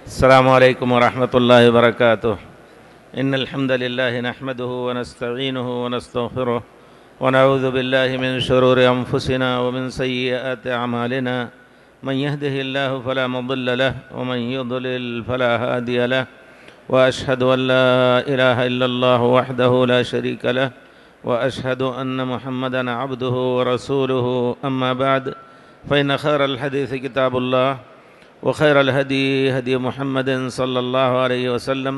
السلام عليكم ورحمة الله وبركاته. إن الحمد لله نحمده ونستعينه ونستغفره ونعوذ بالله من شرور أنفسنا ومن سيئات أعمالنا. من يهده الله فلا مضل له ومن يضلل فلا هادي له، وأشهد أن لا إله إلا الله وحده لا شريك له، وأشهد أن محمدًا عبده ورسوله. أما بعد، فإن خير الحديث كتاب الله، وخير الهدي هدي محمد صلى الله عليه وسلم،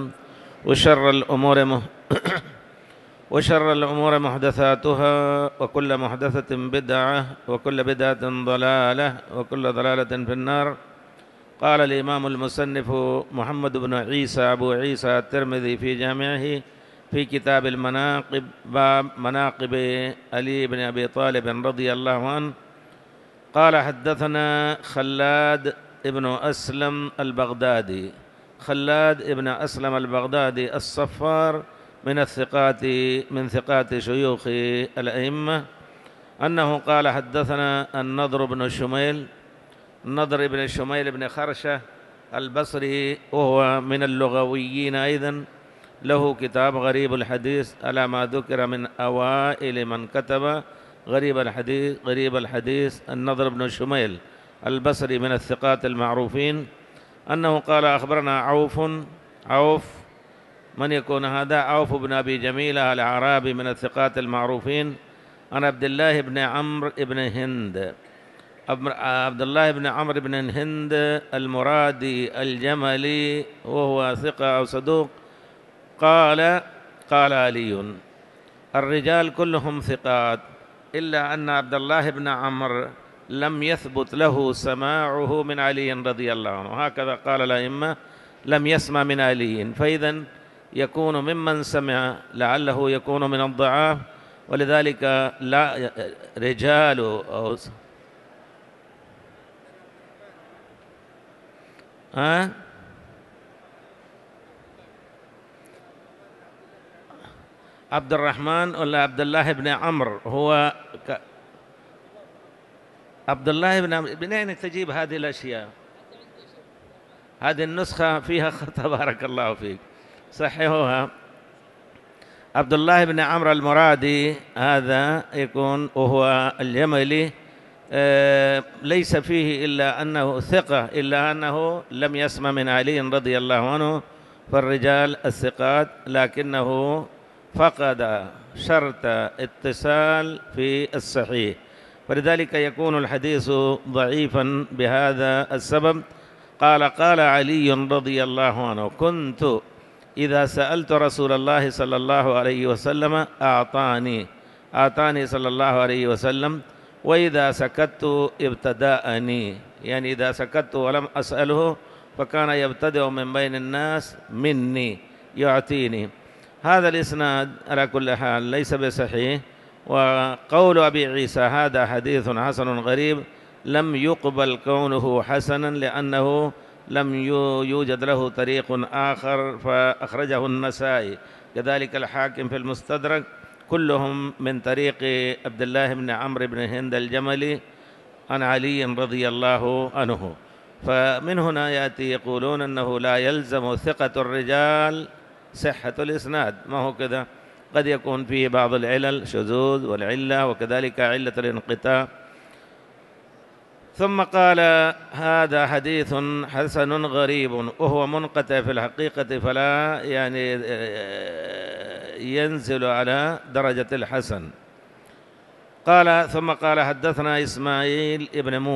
وشر الأمور محدثاتها، وكل محدثة بدعة، وكل بدعة ضلالة، وكل ضلالة في النار. قال الإمام المصنف محمد بن عيسى أبو عيسى الترمذي في جامعه في كتاب المناقب باب مناقب علي بن أبي طالب رضي الله عنه قال: حدثنا خلاد ابن أسلم البغدادي. خلاد ابن أسلم البغدادي الصفار من ثقات شيوخ الأئمة، أنه قال: حدثنا النضر بن شميل بن خرشة البصري، وهو من اللغويين أيضا، له كتاب غريب الحديث على ما ذكر من أوائل من كتب غريب الحديث النضر بن شميل البصري من الثقات المعروفين، أنه قال: أخبرنا عوف من يكون هذا؟ عوف بن أبي جميلة الأعرابي من الثقات المعروفين، عن عبد الله بن عمرو بن هند المرادي الجملي، وهو ثقة أو صدوق. قال علي: الرجال كلهم ثقات، إلا أن عبد الله بن عمرو لم يثبت له سماعه من علي رضي الله عنه. هكذا قال الأئمة، لم يسمع من علي، فإذا يكون ممن سمع، لعله يكون من الضعاف، ولذلك لا رجال أو عبد الرحمن ولا عبد الله بن عمرو؟ هو عبد الله بن عمرو. من أين تجيب هذه الأشياء؟ هذه النسخة فيها خطأ، بارك الله فيك، صححوها. عبد الله بن عمرو المرادي هذا يكون وهو الجملي، ليس فيه إلا أنه ثقة، إلا أنه لم يسمع من علي رضي الله عنه، فالرجال الثقات، لكنه فقد شرط اتصال في الصحيح، فلذلك يكون الحديث ضعيفا بهذا السبب. قال علي رضي الله عنه: كنت إذا سألت رسول الله صلى الله عليه وسلم أعطاني صلى الله عليه وسلم، وإذا سكت ابتدأني، يعني إذا سكت ولم أسأله فكان يبتدأ من بين الناس مني يعطيني. هذا الإسناد على كل حال ليس بصحيح، وقول أبي عيسى هذا حديث حسن غريب لم يقبل كونه حسنا، لأنه لم يوجد له طريق آخر، فأخرجه النسائي، كذلك الحاكم في المستدرك، كلهم من طريق عبد الله بن عمرو بن هند الجملي عن علي رضي الله عنه. فمن هنا يأتي يقولون أنه لا يلزم ثقة الرجال صحة الإسناد، ما هو كذا، قد يكون فيه بعض العلل، شذوذ والعلة، وكذلك علة الانقطاع. ثم قال: هذا حديث حسن غريب، وهو منقطع في الحقيقة، فلا يعني ينزل على درجة الحسن. ثم قال: حدثنا إسماعيل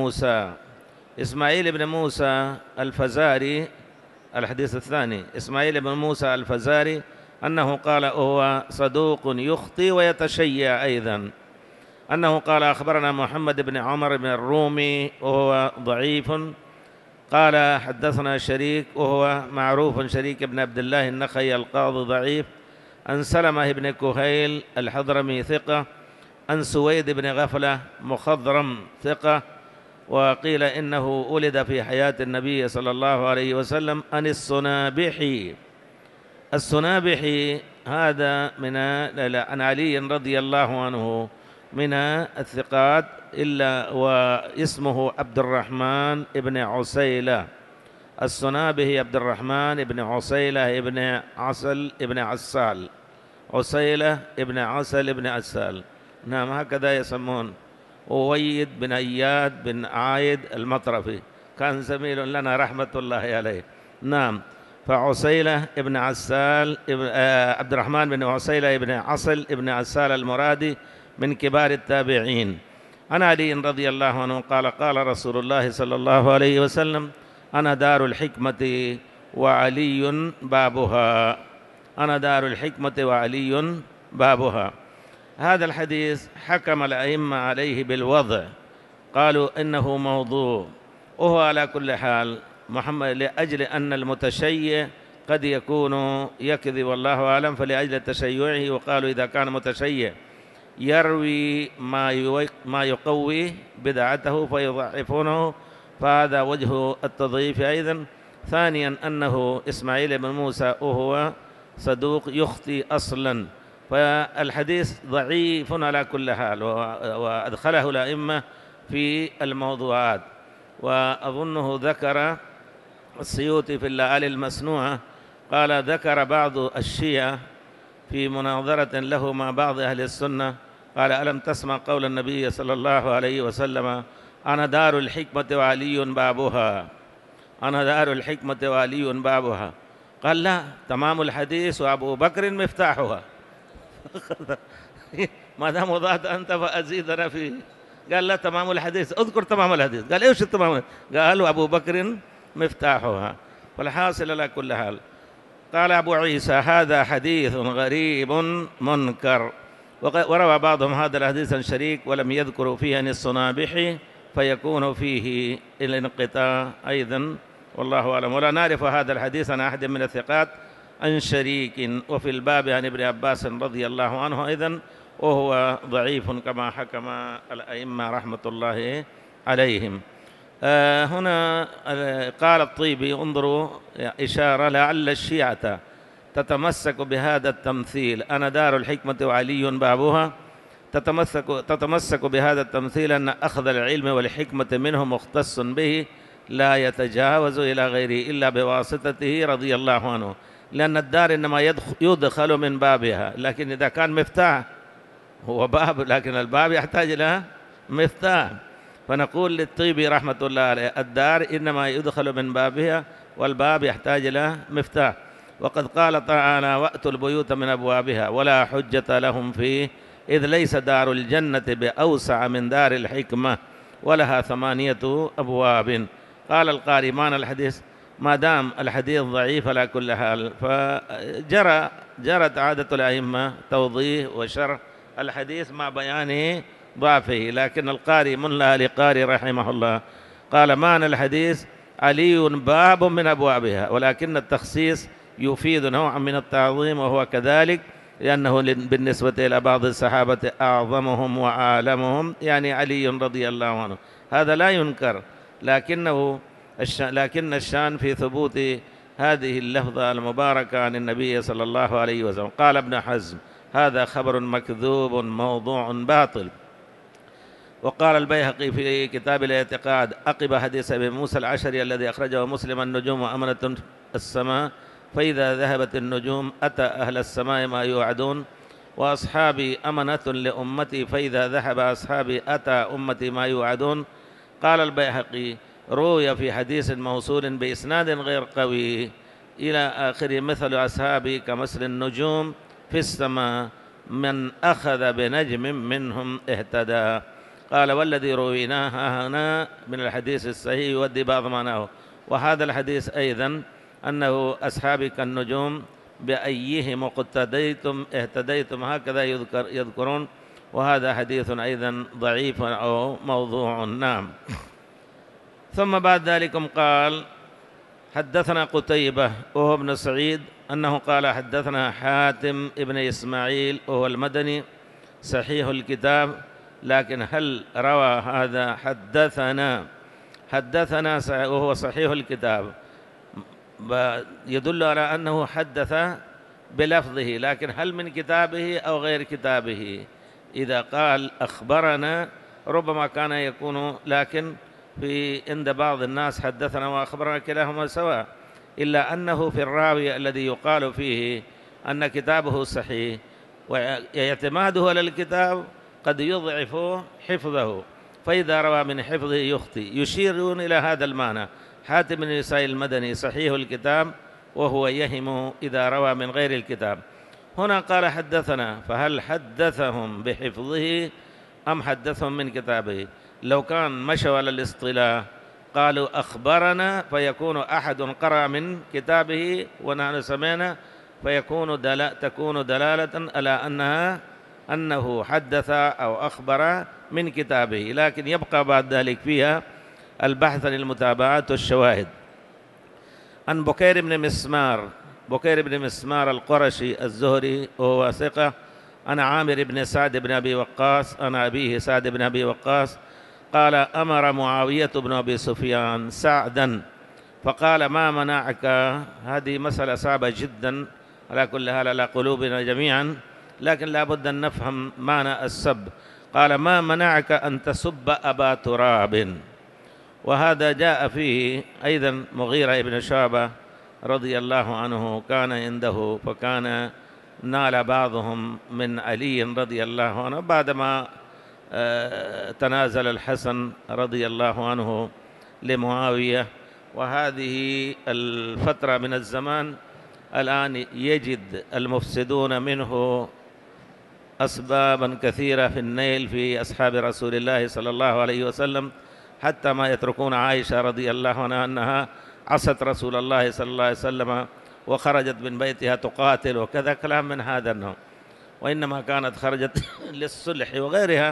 بن موسى الفزاري، الحديث الثاني، إسماعيل بن موسى الفزاري، أنه قال: هو صدوق يخطي ويتشيع أيضا، أنه قال: أخبرنا محمد بن عمر بن الرومي، وهو ضعيف. قال: حدثنا شريك، وهو معروف، شريك بن عبد الله النخعي القاضي ضعيف، عن سلمة بن كهيل الحضرمي ثقة، عن سويد بن غفلة مخضرم ثقة، وقيل إنه ولد في حياة النبي صلى الله عليه وسلم. عن السنابحي هذا عن علي رضي الله عنه من الثقات، إلا واسمه عبد الرحمن بن عسيلة، السنابحي عبد الرحمن بن عسيلة بن عسل بن عسال، عسيلة بن عسل بن عسال، نعم هكذا يسمون. أويد بن أياد بن عايد المطرفي كان زميل لنا رحمة الله عليه. نعم، فعسيلة بن عسال عبد الرحمن بن عسيلة بن عسل بن عسال المرادي من كبار التابعين. عن علي رضي الله عنه قال قال رسول الله صلى الله عليه وسلم: أنا دار الحكمة وعلي بابها، أنا دار الحكمة وعلي بابها. هذا الحديث حكم الأئمة عليه بالوضع، قالوا إنه موضوع، وهو على كل حال محمد لأجل أن المتشيع قد يكون يكذب والله أعلم، فلأجل تشيعه وقالوا إذا كان متشيع يروي ما يقوي بدعته فيضعفونه، فهذا وجه التضعيف أيضا. ثانيا أنه إسماعيل بن موسى وهو صدوق يخطي أصلا، فالحديث ضعيف على كل حال، وأدخله الأئمة في الموضوعات. وأظنه ذكر السيوطي في اللآلئ المسنوعة، قال ذكر بعض الشيعة في مناظرة له مع بعض أهل السنة، قال: ألم تسمع قول النبي صلى الله عليه وسلم: أنا دار الحكمة وعلي بابها، أنا دار الحكمة وعلي بابها. قال: لا، تمام الحديث وأبو بكر مفتاحها. ما دام وضعت أنت فأزيدنا فيه. قال: لا، تمام الحديث، اذكر تمام الحديث. قال: إيش التمام الحديث؟ قالوا أبو بكر مفتاحها. والحاصل على كل حال، قال أبو عيسى: هذا حديث غريب منكر. وروى بعضهم هذا الحديث عن شريك ولم يذكروا فيه عن الصنابحي، فيكون فيه الانقطاع أيضا، والله أعلم. ولا نعرف هذا الحديث عن أحد من الثقات عن شريك. وفي الباب عن ابن عباس رضي الله عنه أيضا، وهو ضعيف كما حكم الأئمة رحمة الله عليهم. هنا قال الطيبي: انظروا إشارة لعل الشيعة تتمسك بهذا التمثيل، أنا دار الحكمة وعلي بابها، تتمسك بهذا التمثيل أن أخذ العلم والحكمة منه مختص به، لا يتجاوز إلى غيره إلا بواسطته رضي الله عنه، لأن الدار إنما يدخل من بابها، لكن إذا كان مفتاح هو باب، لكن الباب يحتاج إلى مفتاح. فنقول للطيبي رحمة الله عليه: الدار إنما يدخل من بابها، والباب يحتاج إلى مفتاح. وقد قال تعالى: وأتوا البيوت من أبوابها ولا حجة لهم فيه، إذ ليس دار الجنة بأوسع من دار الحكمة ولها 8 أبواب. قال القاري: معنى الحديث ما دام الحديث ضعيف على كل حال، فجرت عادة الأئمة توضيح وشرح الحديث مع بيان ضعفه. لكن القاري ملا لقاري رحمه الله قال: معنى الحديث علي باب من أبوابها، ولكن التخصيص يفيد نوعا من التعظيم، وهو كذلك لأنه بالنسبة إلى بعض الصحابة أعظمهم وأعلمهم، يعني علي رضي الله عنه، هذا لا ينكر، لكن الشان في ثبوت هذه اللفظة المباركة عن النبي صلى الله عليه وسلم. قال ابن حزم: هذا خبر مكذوب موضوع باطل. وقال البيهقي في كتاب الاعتقاد عقب حديث أبي موسى العشري الذي أخرجه مسلم: النجوم أمنة السماء، فإذا ذهبت النجوم أتى أهل السماء ما يوعدون، وأصحابي أمنة لأمتي، فإذا ذهب أصحابي أتى أمتي ما يوعدون. قال البيهقي: روي في حديث موصول بإسناد غير قوي إلى آخره: مثل أصحابي كمثل النجوم في السماء، من أخذ بنجم منهم اهتدى. قال: والذي رويناه هنا من الحديث الصحيح يودي بعض معناه. وهذا الحديث أيضا أنه أصحابي كالنجوم بأيهم اقتديتم اهتديتم، هكذا يذكرون، وهذا حديث أيضا ضعيف أو موضوع. نعم. ثم بعد ذلك قال: حدثنا قتيبة وهو ابن سعيد أنه قال: حدثنا حاتم ابن إسماعيل وهو المدني صحيح الكتاب، لكن هل روى هذا حدثنا وهو صحيح الكتاب يدل على أنه حدث بلفظه، لكن هل من كتابه أو غير كتابه؟ إذا قال أخبرنا ربما كان يكون، لكن عند بعض الناس حدثنا وأخبرنا كلاهما سواء، إلا أنه في الراوي الذي يقال فيه أن كتابه صحيح واعتماده على الكتاب قد يضعف حفظه، فإذا روى من حفظه يخطئ. يشيرون إلى هذا المعنى. حاتم بن يساع المدني صحيح الكتاب وهو يهم إذا روى من غير الكتاب. هنا قال حدثنا، فهل حدثهم بحفظه أم حدثهم من كتابه؟ لو كان مشوا على الاصطلاح قالوا أخبرنا فيكون أحد قرأ من كتابه ونحن سمعنا، تكون دلالة على أنه حدث أو أخبر من كتابه، لكن يبقى بعد ذلك فيها البحث عن المتابعات والشواهد. عن بكير بن مسمار القرشي الزهري وهو ثقة، عن عامر بن سعد بن أبي وقاص عن أبيه سعد بن أبي وقاص قال أمر معاوية بن أبي سفيان سعدا فقال ما منعك. هذه مسألة صعبة جدا على كل حال على قلوبنا جميعا، لكن لا بد أن نفهم معنى السب. قال ما منعك أن تسب أبا تراب. وهذا جاء فيه أيضا مغيرة بن شعبة رضي الله عنه كان عنده، فكان نال بعضهم من علي رضي الله عنه بعدما تنازل الحسن رضي الله عنه لمعاوية. وهذه الفترة من الزمان الآن يجد المفسدون منه أسبابا كثيرة في النيل في أصحاب رسول الله صلى الله عليه وسلم، حتى ما يتركون عائشة رضي الله عنها أنها عصت رسول الله صلى الله عليه وسلم وخرجت من بيتها تقاتل وكذا، كلام من هذا النوع، وإنما كانت خرجت للصلح وغيرها.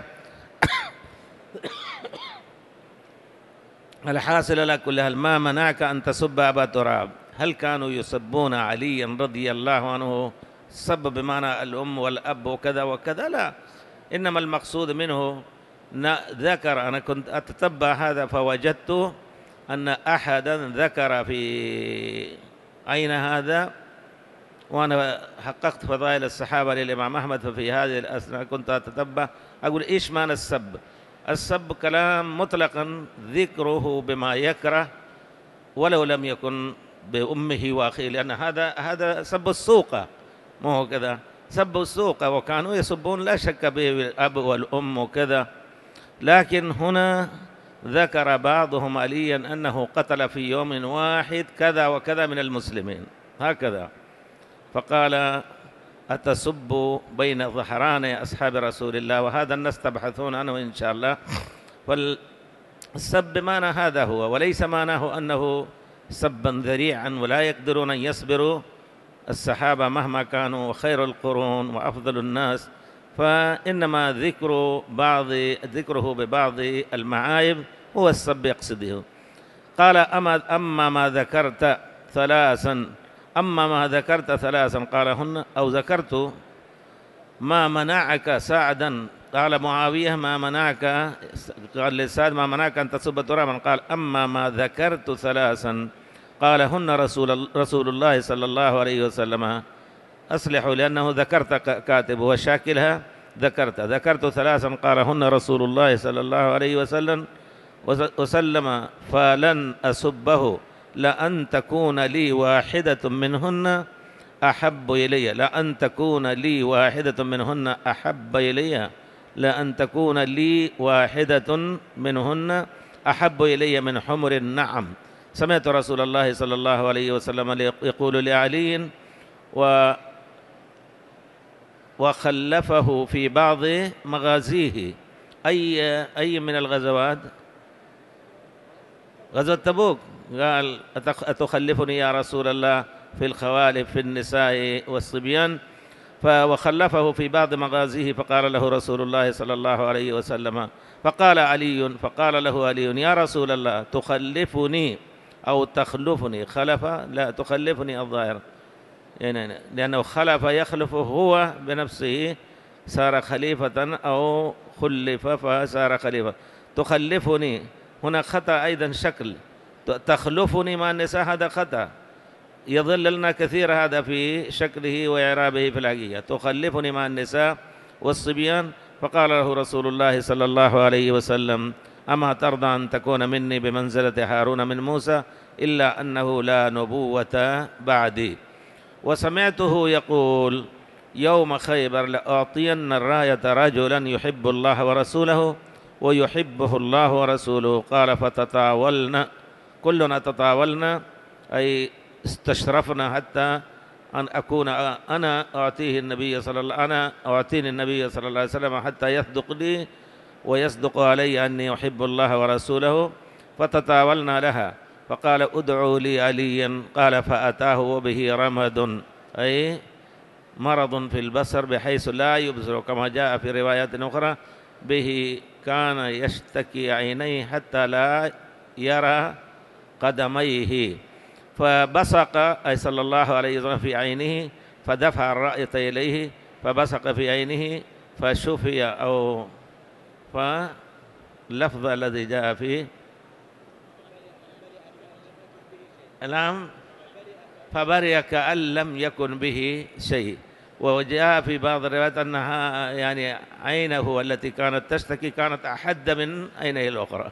الحاصل على كل حال ما منعك أن تسب أبا تراب. هل كانوا يسبون عليا رضي الله عنه سب بمعنى الأم والأب وكذا وكذا؟ لا، إنما المقصود منه ذكر. أنا كنت أتتبع هذا فوجدت أن أحدا ذكر في أين هذا، وأنا حققت فضائل الصحابة للإمام أحمد، ففي هذه الأثناء كنت أتتبع أقول إيش معنى السب. السب كلام مطلقا ذكره بما يكره ولو لم يكن بأمه وأخيه، لأن هذا سب السوقة، ما هو كذا سب السوقة، وكانوا يسبون لا شك به الأب والأم وكذا. لكن هنا ذكر بعضهم عليا أنه قتل في يوم واحد كذا وكذا من المسلمين هكذا، فقال أتسب بين ظهران أصحاب رسول الله، وهذا الناس تبحثون عنه إن شاء الله. فالسب معنى هذا هو، وليس معناه أنه سبا ذريعا ولا يقدرون أن يصبروا الصحابة مهما كانوا خير القرون وأفضل الناس، فإنما ذكره ببعض المعايب هو السب يقصده. قال أما ما ذكرت ثلاثا قال هن أو ذكرت ما منعك سعدا. قال معاوية ما منعك، قال لسعد ما منعك أن تسب ترابا، قال أما ما ذكرت ثلاثا قال هن رسول الله صلى الله عليه وسلم. أصلحوا لأنه ذكرت كاتب وشاكلها ذكرت ثلاثا قال هن رسول الله صلى الله عليه وسلم فلن أسبه لأن تكون لي واحدة منهن أحب إلي، لأن تكون لي واحدة منهن أحب إلي، لأن تكون لي واحدة منهن أحب إلي من حمر النعم. سمعت رسول الله صلى الله عليه وسلم يقول لعلي وخلفه في بعض مغازيه. أي من الغزوات؟ غزوة تبوك. قال أتخلفني يا رسول الله في الخوالف في النساء والصبيان؟ وخلفه في بعض مغازيه، فقال له رسول الله صلى الله عليه وسلم فقال له علي يا رسول الله تخلفني أو تخلفني؟ خلف لا تخلفني الظاهر، يعني لأنه خلف يخلف هو بنفسه صار خليفة أو خلف فصار خليفة. تخلفني هنا خطأ أيضا شكل، تخلفني مع النساء هذا خطأ يضللنا كثير هذا في شكله وإعرابه في الحقيقة. تخلفني مع النساء والصبيان، فقال له رسول الله صلى الله عليه وسلم أما ترضى أن تكون مني بمنزلة هارون من موسى إلا أنه لا نبوة بعدي. وسمعته يقول يوم خيبر لأعطين الراية رجلا يحب الله ورسوله ويحبه الله ورسوله. قال فتطاولنا، كلنا تطاولنا أي استشرفنا حتى أن أكون أنا أعطيني النبي صلى الله عليه وسلم حتى يصدق لي ويصدق علي أني أحب الله ورسوله. فتطاولنا لها فقال ادعوا لي عليا. قال فأتاه وبه رمد أي مرض في البصر بحيث لا يبصر، كما جاء في روايات أخرى به كان يشتكي عينيه حتى لا يرى قدميه. فبصق أي صلى الله عليه وسلم في عينه فدفع الرأية إليه فبصق في عينه فشفي، أو فاللفظ الذي جاء فيه نعم فبرئ كأن لم يكن به شيء. وجاء في بعض الروايات أنها يعني عينه التي كانت تشتكي كانت أحد من عينه الأخرى.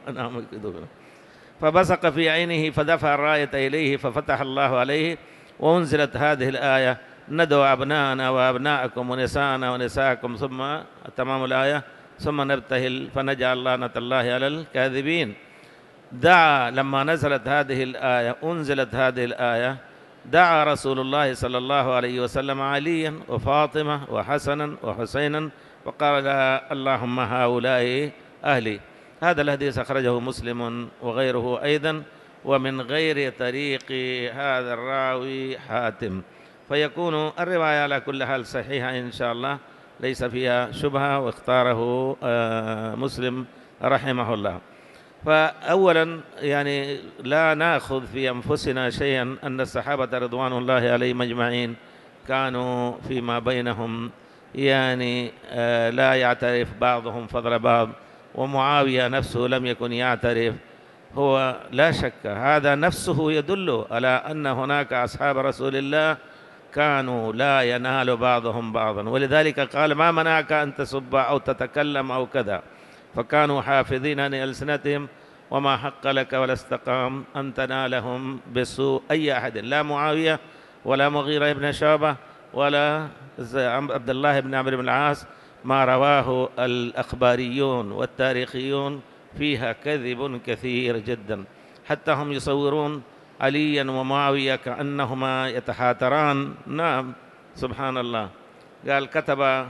فبصق في عينه فدفع الراية إليه ففتح الله عليه وأنزلت هذه الآية ندعو أبناءنا وأبناءكم ونساءنا ونساءكم ثم تمام الآية ثم نبتهل فنجعل لعنة الله على الكاذبين. دعا لما نزلت هذه الآية أنزلت هذه الآية دعا رسول الله صلى الله عليه وسلم عليا وفاطمة وحسنا وحسينا وقال اللهم هؤلاء أهلي. هذا الحديث أخرجه مسلم وغيره أيضا ومن غير طريق هذا الراوي حاتم، فيكون الرواية على كل حال صحيحة إن شاء الله ليس فيها شبهة، واختاره مسلم رحمه الله. فأولا يعني لا نأخذ في أنفسنا شيئا أن الصحابة رضوان الله عليهم أجمعين كانوا فيما بينهم يعني لا يعترف بعضهم فضل بعض، ومعاوية نفسه لم يكن يعترف. هو لا شك هذا نفسه يدل على أن هناك أصحاب رسول الله كانوا لا ينال بعضهم بعضا، ولذلك قال ما منعك أن تسب أو تتكلم أو كذا، فكانوا حافظين عن ألسنتهم وما حق لك ولا استقام أن تنالهم بسوء أي أحد، لا معاوية ولا مغيرة بن شعبة ولا عبد الله بن عمرو بن العاص. ما رواه الأخباريون والتاريخيون فيها كذب كثير جدا، حتى هم يصورون عليا ومعاوية كأنهما يتحاتران. نعم سبحان الله. قال كتب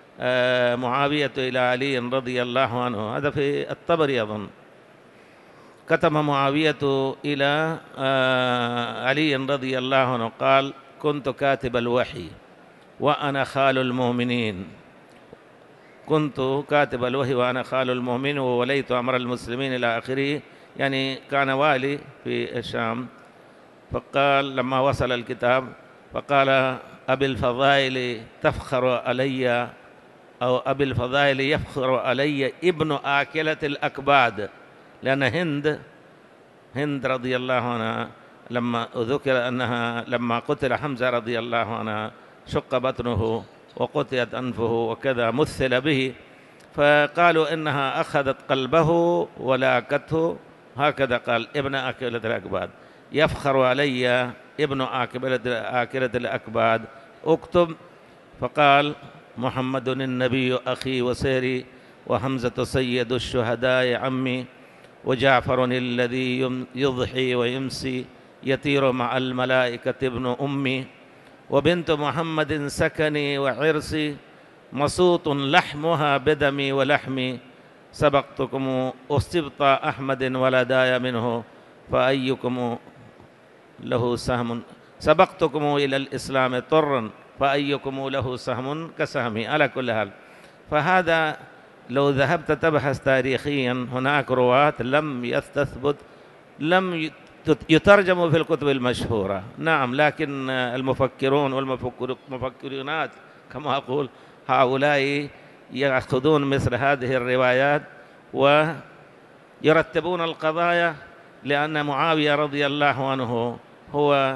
معاوية إلى علي رضي الله عنه، هذا في الطبري أظن، كتب معاوية إلى علي رضي الله عنه قال كنت كاتب الوحي وأنا خال المؤمنين، كنت كاتب الوحي وأنا خال المؤمنين ووليت أمر المسلمين إلى آخره، يعني كان والي في الشام. فقال لما وصل الكتاب فقال أبي الفضائل تفخر علي أو أبي الفضائل يفخر علي ابن آكلة الأكباد، لأن هند رضي الله عنها لما ذكر أنها لما قتل حمزة رضي الله عنها شق بطنه وقطعت أنفه وكذا مثل به، فقالوا إنها أخذت قلبه ولاكته، هكذا قال ابن آكلة الأكباد، يفخر علي ابن آكلة الأكباد اكتب. فقال محمد النبي أخي وسيري وحمزة سيد الشهداء عمي وجعفر الذي يضحي ويمسي يطير مع الملائكة ابن أمي وبنت محمد سكني وعرسي مصوت لحمها بدمي ولحمي سبقتكم أصبط أحمد ولداي منه فأيكم له سهم سبقتكم إلى الإسلام طرا فأيكم له سهم كسهمي. على كل حال فهذا لو ذهبت تبحث تاريخيا هناك رواة لم يستثبت لم يترجموا في الكتب المشهورة. نعم لكن المفكرون والمفكرونات كما أقول هؤلاء يأخذون مثل هذه الروايات ويرتبون القضايا، لأن معاوية رضي الله عنه هو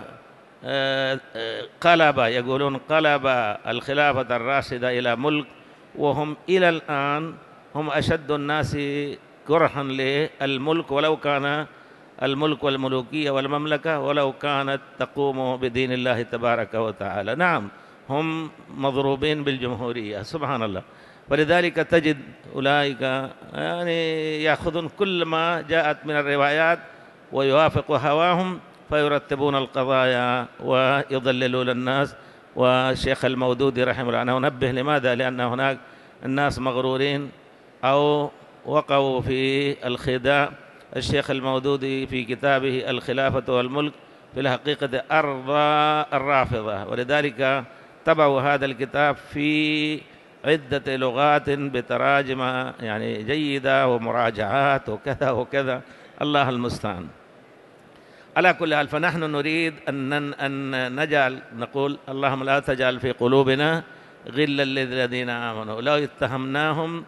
قلب، يقولون قلب الخلافة الراشدة إلى ملك، وهم إلى الآن هم أشد الناس كرها للملك، ولو كان الملك والملوكية والمملكة ولو كانت تقوم بدين الله تبارك وتعالى. نعم، هم مضروبين بالجمهورية، سبحان الله. ولذلك تجد أولئك يعني يأخذون كل ما جاءت من الروايات ويوافق هواهم فيرتبون القضايا ويضللون الناس. والشيخ المودودي رحمه الله، أنا أنبه لماذا؟ لأن هناك الناس مغرورين أو وقعوا في الخداع. الشيخ المودودي في كتابه الخلافة والملك في الحقيقة أرضى الرافضة، ولذلك تبعوا هذا الكتاب في عدة لغات بتراجم يعني جيدة ومراجعات وكذا وكذا، الله المستعان. على كل حال، فنحن نريد أن نجعل نقول اللهم لا تجعل في قلوبنا غلا للذين آمنوا، لو اتهمناهم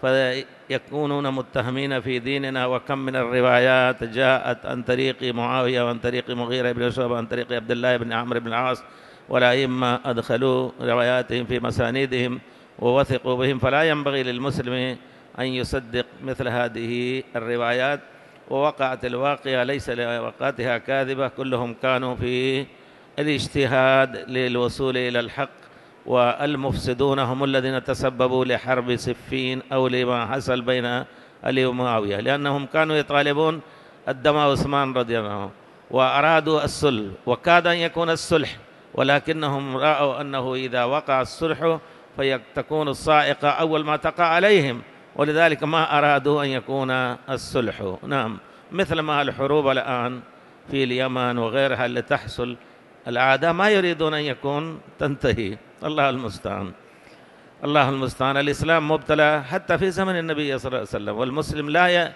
فيكونون متهمين في ديننا. وكم من الروايات جاءت عن طريق معاوية وعن طريق مغيرة بن شعبة وعن طريق عبد الله بن عمرو بن العاص، والأئمة أدخلوا رواياتهم في مساندهم ووثقوا بهم. فلا ينبغي للمسلم أن يصدق مثل هذه الروايات. ووقعت الواقعة ليس لوقعتها كاذبة، كلهم كانوا في الاجتهاد للوصول إلى الحق، والمفسدون هم الذين تسببوا لحرب صفين أو لما حصل بين علي ومعاوية، لأنهم كانوا يطالبون الدماء عثمان رضي الله عنه وأرادوا الصلح، وكاد أن يكون الصلح، ولكنهم رأوا أنه إذا وقع الصلح فتكون الصاعقة أول ما تقع عليهم، ولذلك ما أرادوا أن يكون الصلح. نعم، مثل ما الحروب الآن في اليمن وغيرها اللي تحصل، الأعداء ما يريدون أن يكون تنتهي. الله المستعان، الله المستعان. الإسلام مبتلى حتى في زمن النبي صلى الله عليه وسلم، والمسلم لا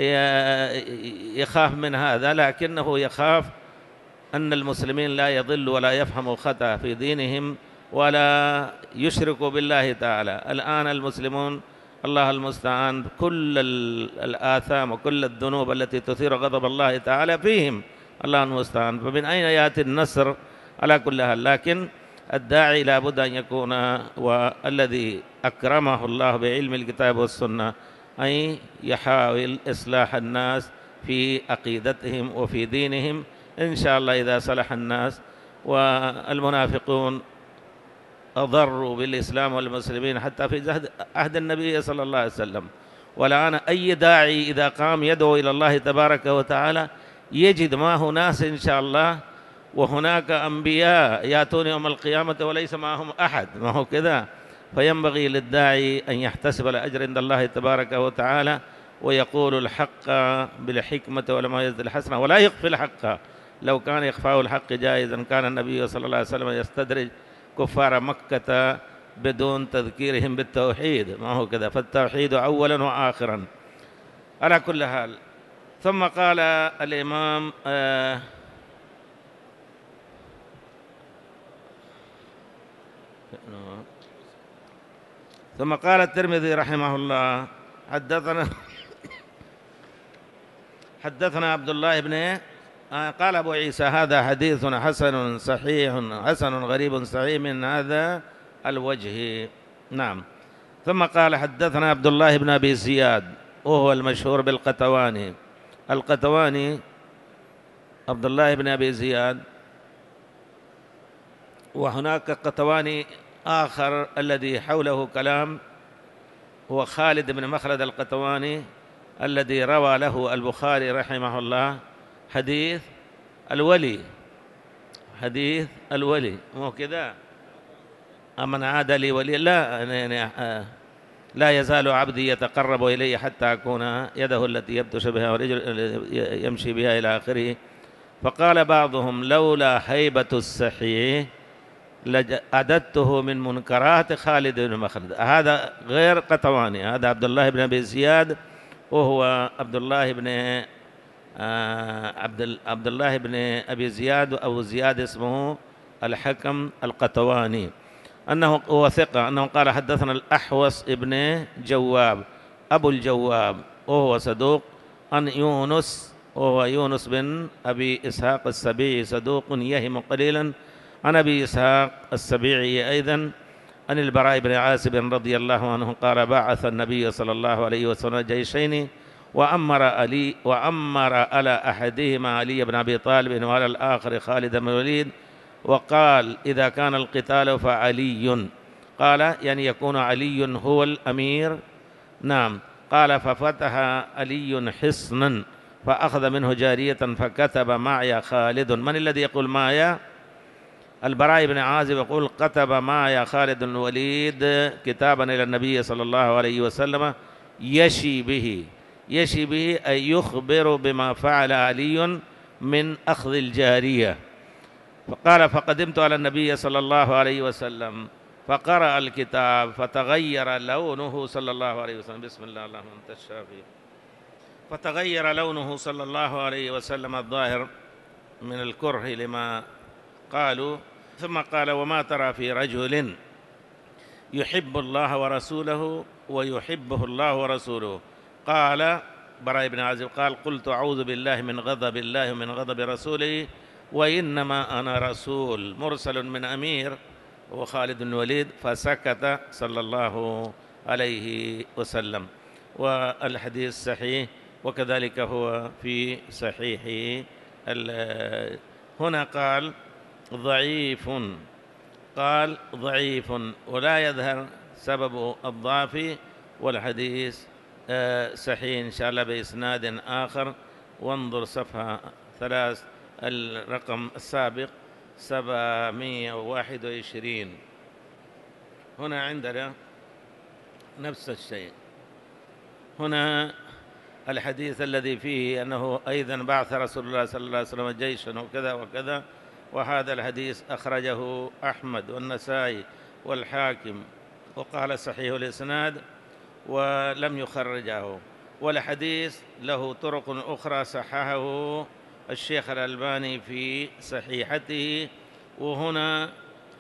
يخاف من هذا، لكنه يخاف أن المسلمين لا يضلوا ولا يفهموا خطأ في دينهم ولا يشركوا بالله تعالى. الآن المسلمون الله المستعان كل الآثام وكل الذنوب التي تثير غضب الله تعالى فيهم، الله المستعان. فمن أين يأتي النصر؟ على كل حال، لكن الداعي لا بد أن يكون والذي أكرمه الله بعلم الكتاب والسنة أن يحاول إصلاح الناس في عقيدتهم وفي دينهم. إن شاء الله إذا صلح الناس، والمنافقون أضروا بالإسلام والمسلمين حتى في عهد النبي صلى الله عليه وسلم. والآن أي داعي إذا قام يدعو إلى الله تبارك وتعالى يجد معه ناس إن شاء الله، وهناك أنبياء يأتون يوم القيامة وليس معهم أحد، ما هو كذا. فينبغي للداعي أن يحتسب الأجر عند الله تبارك وتعالى، ويقول الحق بالحكمة والموعظة الحسنة ولا يخفي الحق. لو كان إخفاء الحق جائزا كان النبي صلى الله عليه وسلم يستدرج كفار مكة بدون تذكيرهم بالتوحيد، ما هو كذا. فالتوحيد أولا وآخرا. على كل حال، ثم قال الإمام ثم قال الترمذي رحمه الله حدثنا عبد الله بن قال أبو عيسى هذا حديث حسن صحيح حسن غريب صحيح من هذا الوجه. نعم. ثم قال حدثنا عبد الله بن أبي زياد وهو المشهور بالقطواني. القطواني عبد الله بن أبي زياد، وهناك قطواني آخر الذي حوله كلام هو خالد بن مخلد القطواني، الذي روى له البخاري رحمه الله حديث الولي. حديث الولي مو كذا، أمن عاد لي ولي لا يزال عبدي يتقرب إلي حتى أكون يده التي يبطش بها ورجل يمشي بها إلى آخره. فقال بعضهم لولا هيبة السحيح لأددته من منكرات خالد بن مخلد. هذا غير قطواني، هذا عبد الله بن أبي زياد، وهو عبد الله بن أبي زياد أو زياد اسمه الحكم القطواني، أنه هو ثقة، أنه قال حدثنا الأحوص ابن جواب أبو الجواب وهو صدوق، عن يونس وهو يونس بن أبي إسحاق السبيعي صدوق يهم قليلا، عن أبي إسحاق السبيعي أيضا عن البراء بن عازب رضي الله عنه قال بعث النبي صلى الله عليه وسلم جيشين وأمر على أحدهما علي بن أبي طالب وعلى الآخر خالد بن الوليد، وقال إذا كان القتال فعلي، قال يعني يكون علي هو الأمير. نعم. قال ففتح علي حصنا فأخذ منه جارية فكتب معي خالد. من الذي يقول معي؟ البراء بن عازب يقول كتب معي خالد بن الوليد كتابا إلى النبي صلى الله عليه وسلم يشي به، يشي به أي يخبر بما فعل علي من أخذ الجارية. فقال فقدمت على النبي صلى الله عليه وسلم فقرأ الكتاب فتغير لونه صلى الله عليه وسلم. بسم الله اللهم أنت الشافي. فتغير لونه صلى الله عليه وسلم الظاهر من الكره لما قالوا. ثم قال وما ترى في رجل يحب الله ورسوله ويحبه الله ورسوله؟ قال براء بن عازب قال قلت أعوذ بالله من غضب الله ومن غضب رسوله، وإنما أنا رسول مرسل من أمير وخالد بن الوليد. فسكت صلى الله عليه وسلم. والحديث صحيح، وكذلك هو في صحيح. هنا قال ضعيف، قال ضعيف ولا يظهر سبب الضعف، والحديث صحيح إن شاء الله بإسناد آخر. وانظر صفحة 3 الرقم السابق 721. هنا عندنا نفس الشيء. هنا الحديث الذي فيه أنه أيضا بعث رسول الله صلى الله عليه وسلم جيشا وكذا وكذا، وهذا الحديث أخرجه أحمد والنسائي والحاكم وقال صحيح الإسناد ولم يخرجه. والحديث له طرق أخرى صححه الشيخ الألباني في صحيحته. وهنا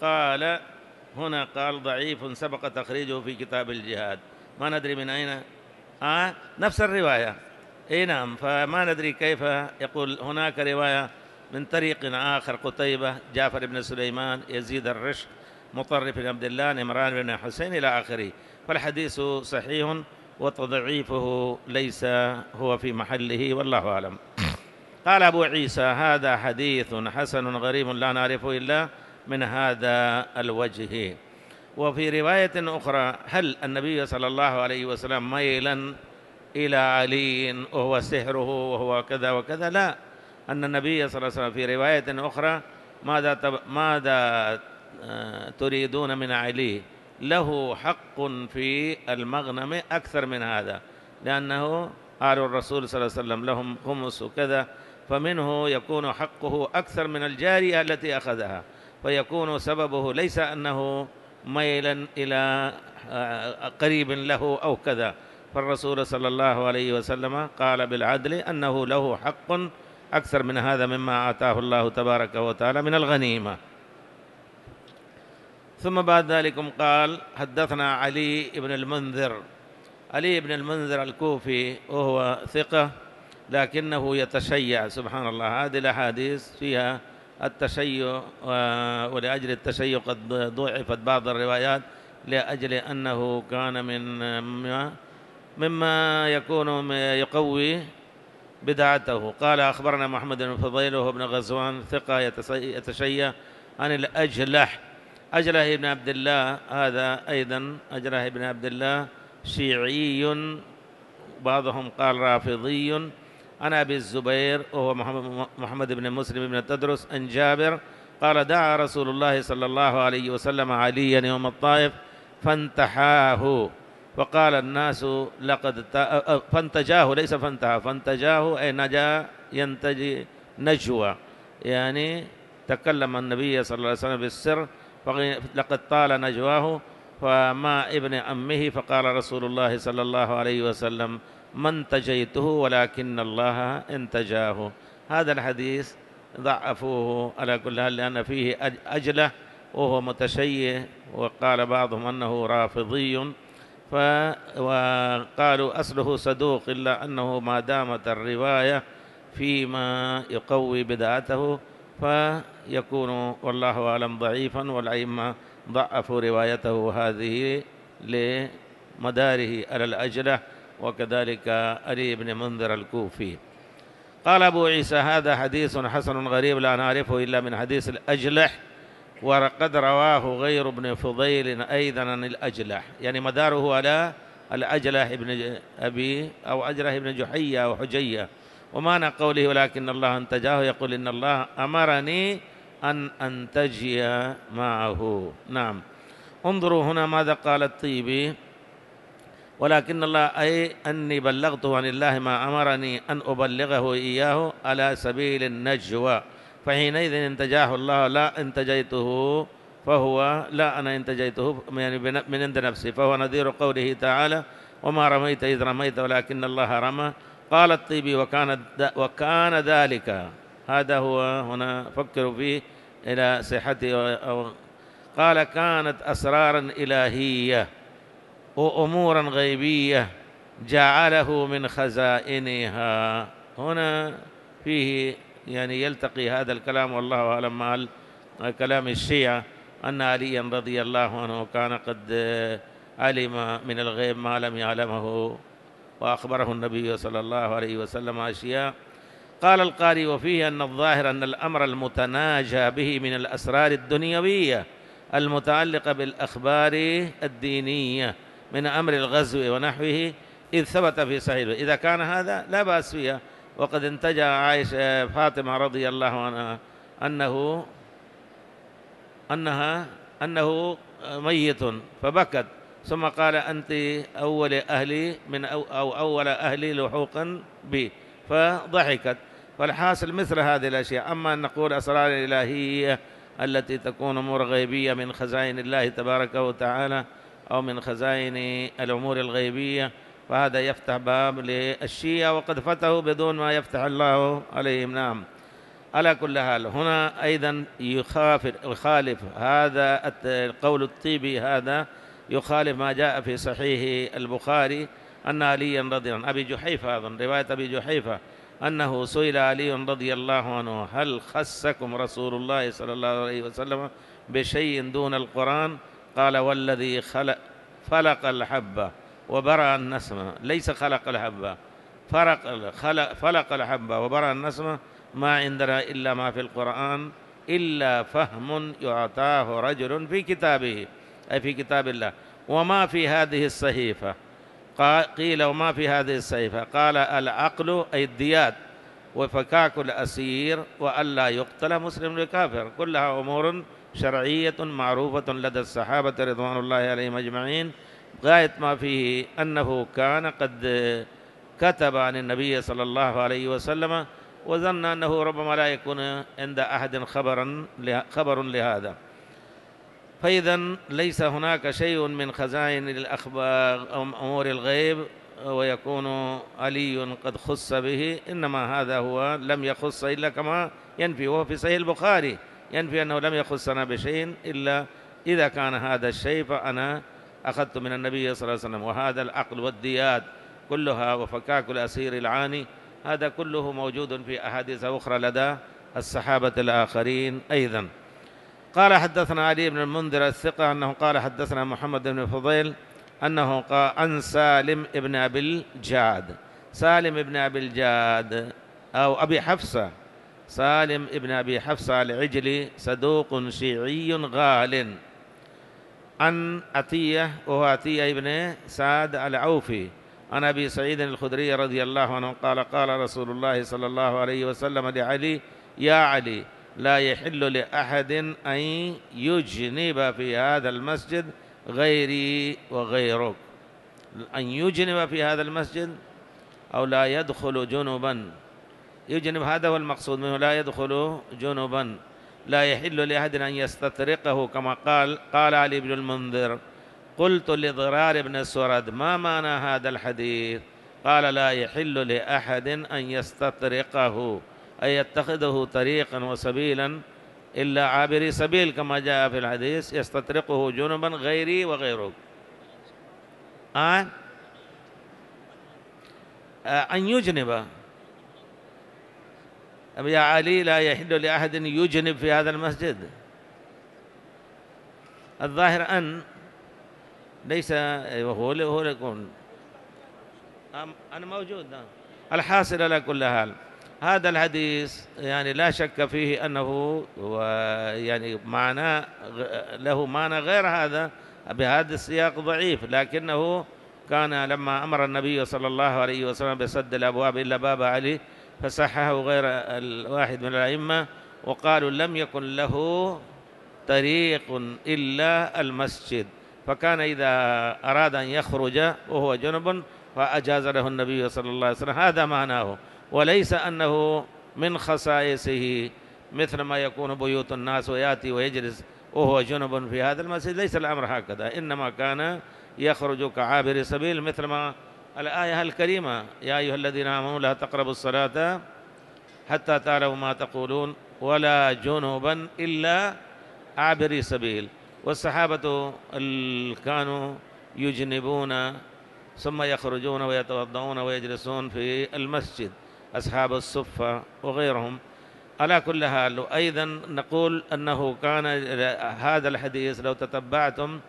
قال ضعيف سبق تخريجه في كتاب الجهاد. ما ندري من أين نفس الرواية. نعم. فما ندري كيف يقول هناك رواية من طريق آخر قتيبة جعفر بن سليمان يزيد الرشق مطرف بن عبد الله عمران بن حسين إلى آخره. فالحديث صحيح وتضعيفه ليس هو في محله، والله أعلم. قال أبو عيسى هذا حديث حسن غريب لا نعرفه إلا من هذا الوجه. وفي رواية أخرى هل النبي صلى الله عليه وسلم ميلا إلى علي وهو سحره وهو كذا وكذا؟ لا، أن النبي صلى الله عليه وسلم في رواية أخرى ماذا تريدون من علي؟ له حق في المغنم أكثر من هذا، لأنه آل الرسول صلى الله عليه وسلم لهم خمس وكذا، فمنه يكون حقه أكثر من الجارية التي أخذها، فيكون سببه ليس أنه ميلا إلى قريب له أو كذا. فالرسول صلى الله عليه وسلم قال بالعدل أنه له حق أكثر من هذا مما آتاه الله تبارك وتعالى من الغنيمة. ثم بعد ذلك قال حدثنا علي بن المنذر. علي بن المنذر الكوفي وهو ثقة لكنه يتشيع. سبحان الله، هذه الأحاديث فيها التشيع، ولأجل التشيع قد ضعفت بعض الروايات لأجل أنه كان مما يكون يقوي بدعته. قال أخبرنا محمد بن فضيل وهو ابن غزوان ثقة يتشيع عن الأجلح. أجلح بن عبد الله هذا أيضا أجلح بن عبد الله شيعي، بعضهم قال رافضي. عن أبي الزبير وهو محمد بن مسلم بن تدرس عن جابر قال دعا رسول الله صلى الله عليه وسلم عليا يوم الطائف فانتحاه، فقال الناس لقد فانتجاه، ليس فانتهى، فانتجاه أي نجا ينتجي نجوى، يعني تكلم النبي صلى الله عليه وسلم بالسر لقد طال نجواه فما ابن عمه، فقال رسول الله صلى الله عليه وسلم ما انتجيته ولكن الله انتجاه. هذا الحديث ضعفوه على كل حال لأن فيه أجله وهو متشيع، وقال بعضهم أنه رافضي، وقالوا أصله صدوق إلا أنه ما دامت الرواية فيما يقوي بدعته فيكون والله أعلم ضعيفا، والأئمة ضعفوا روايته هذه لمداره على الأجله وكذلك علي بن منذر الكوفي. قال أبو عيسى: هذا حديث حسن غريب لا نعرفه إلا من حديث الأجلح، وقد رواه غير ابن فضيل أيضا عن الأجلح، يعني مداره على الأجلح ابن أبي أو أجلح ابن جحية أو حجية. ومعنى قوله ولكن الله انتجاه، يقول إن الله أمرني أن أنتجي معه. نعم. انظروا هنا ماذا قال الطيبي: ولكن الله أي أني بلغته عن الله ما أمرني أن أبلغه إياه على سبيل النجوى، فحينئذ انتجاه الله لا انتجيته، فهو لا أنا انتجيته يعني من عند نفسي، فهو نذير قوله تعالى: وما رميت إذ رميت ولكن الله رمى. قال الطيبي: وكان ذلك، هذا هو هنا فكروا فيه إلى صحته، قال: كانت أسرارا إلهية وأمورا غيبية جعله من خزائنها. هنا فيه يعني يلتقي هذا الكلام والله أعلم مع كلام الشيعة أن عليا رضي الله عنه كان قد علم من الغيب ما لم يعلمه، وأخبره النبي صلى الله عليه وسلم أشياء. قال القاري: وفيه أن الظاهر أن الأمر المتناجى به من الأسرار الدنيوية المتعلقة بالأخبار الدينية من أمر الغزو ونحوه، إذ ثبت في صحيح، إذا كان هذا لا بأس فيها. وقد انتجى عائشة فاطمة رضي الله عنها أنه ميت فبكت، ثم قال: أنت أول أهلي من أو أول أهلي لحوقا بي، فضحكت. فالحاصل مثل هذه الأشياء. أما أن نقول أسرار الإلهية التي تكون أمور غيبية من خزائن الله تبارك وتعالى أو من خزائن الأمور الغيبية، فهذا يفتح باب للشيعة، وقد فتحوا بدون ما يفتح الله عليهم. نعم. على كل حال هنا أيضا يخالف هذا القول الطيبي، هذا يخالف ما جاء في صحيح البخاري أن عليا رضي الله عنه، أبي جحيفة أيضا، رواية أبي جحيفة أنه سئل علي رضي الله عنه: هل خصكم رسول الله صلى الله عليه وسلم بشيء دون القرآن؟ قال: والذي فلق الحبة وبرأ النسمة، ليس خلق الحبة، فلق الحبة وبرأ النسمة، ما عندنا إلا ما في القرآن، إلا فهم يعطاه رجل في كتابه، أي في كتاب الله. وما في هذه الصحيفة؟ قيل: وما في هذه الصحيفة؟ قال: العقل أي الديات، وفكاك الأسير، وألا يقتل مسلم لكافر، كلها أمور شرعية معروفة لدى الصحابة رضوان الله عليهم أجمعين. غاية ما فيه أنه كان قد كتب عن النبي صلى الله عليه وسلم، وظن أنه ربما لا يكون عند أحد خبر لهذا. فإذا ليس هناك شيء من خزائن الأخبار أو أمور الغيب ويكون علي قد خص به، إنما هذا هو لم يخص إلا كما ينفي، وهو في صحيح البخاري ينفي أنه لم يخصنا بشيء إلا إذا كان هذا الشيء فأنا أخذت من النبي صلى الله عليه وسلم. وهذا العقل والديات كلها وفكاك الأسير العاني، هذا كله موجود في أحاديث أخرى لدى الصحابة الآخرين أيضا. قال: حدثنا علي بن المنذر الثقة أنه قال: حدثنا محمد بن فضيل أنه قال عن سالم بن أبي الجعد. سالم بن أبي الجعد أو أبي حفصة، سالم بن أبي حفصة العجلي، صدوق شيعي غال، عن عطية وهو عطية بن سعد العوفي، عن أبي سعيد الخدري رضي الله عنه قال: قال رسول الله صلى الله عليه وسلم لعلي: يا علي، لا يحل لأحد أن يجنب في هذا المسجد غيري وغيرك. أن يجنب في هذا المسجد أو لا يدخل جنبا، يجنب هذا هو المقصود منه، لا يدخل جنبا. لا يحل لأحد أن يستطرقه، كما قال علي بن المنذر: قلت لضرار بن السورد: ما معنى هذا الحديث؟ قال: لا يحل لأحد أن يستطرقه، أي يتخذه طريقا وسبيلا، إلا عابري سبيل، كما جاء في الحديث: يستطرقه جنبا غيري وغيرك. أن يجنب. يا علي، لا يحل لأحد يجنب في هذا المسجد. الظاهر أن ليس هو يكون أنا موجود نعم. الحاصل على كل حال هذا الحديث يعني لا شك فيه أنه يعني معنى له معنى غير هذا بهذا السياق ضعيف، لكنه كان لما أمر النبي صلى الله عليه وسلم بسد الأبواب إلا باب علي فصححه غير الواحد من الأئمة، وقالوا لم يكن له طريق إلا المسجد، فكان إذا أراد أن يخرج وهو جنب فأجاز له النبي صلى الله عليه وسلم. هذا معناه، وليس أنه من خصائصه مثل ما يكون بيوت الناس ويأتي ويجلس وهو جنب في هذا المسجد، ليس الأمر هكذا، إنما كان يخرج كعابر سبيل مثل ما الآية الكريمة يا أيها الذين آمنوا لا تقربوا الصلاة حتى تعلموا ما تقولون ولا جنبا إلا عابري سبيل. والصحابة كانوا يجنبون ثم يخرجون ويتوضؤون ويجلسون في المسجد، أصحاب الصفة وغيرهم. على كل حال أيضا نقول أنه كان هذا الحديث لو تتبعتم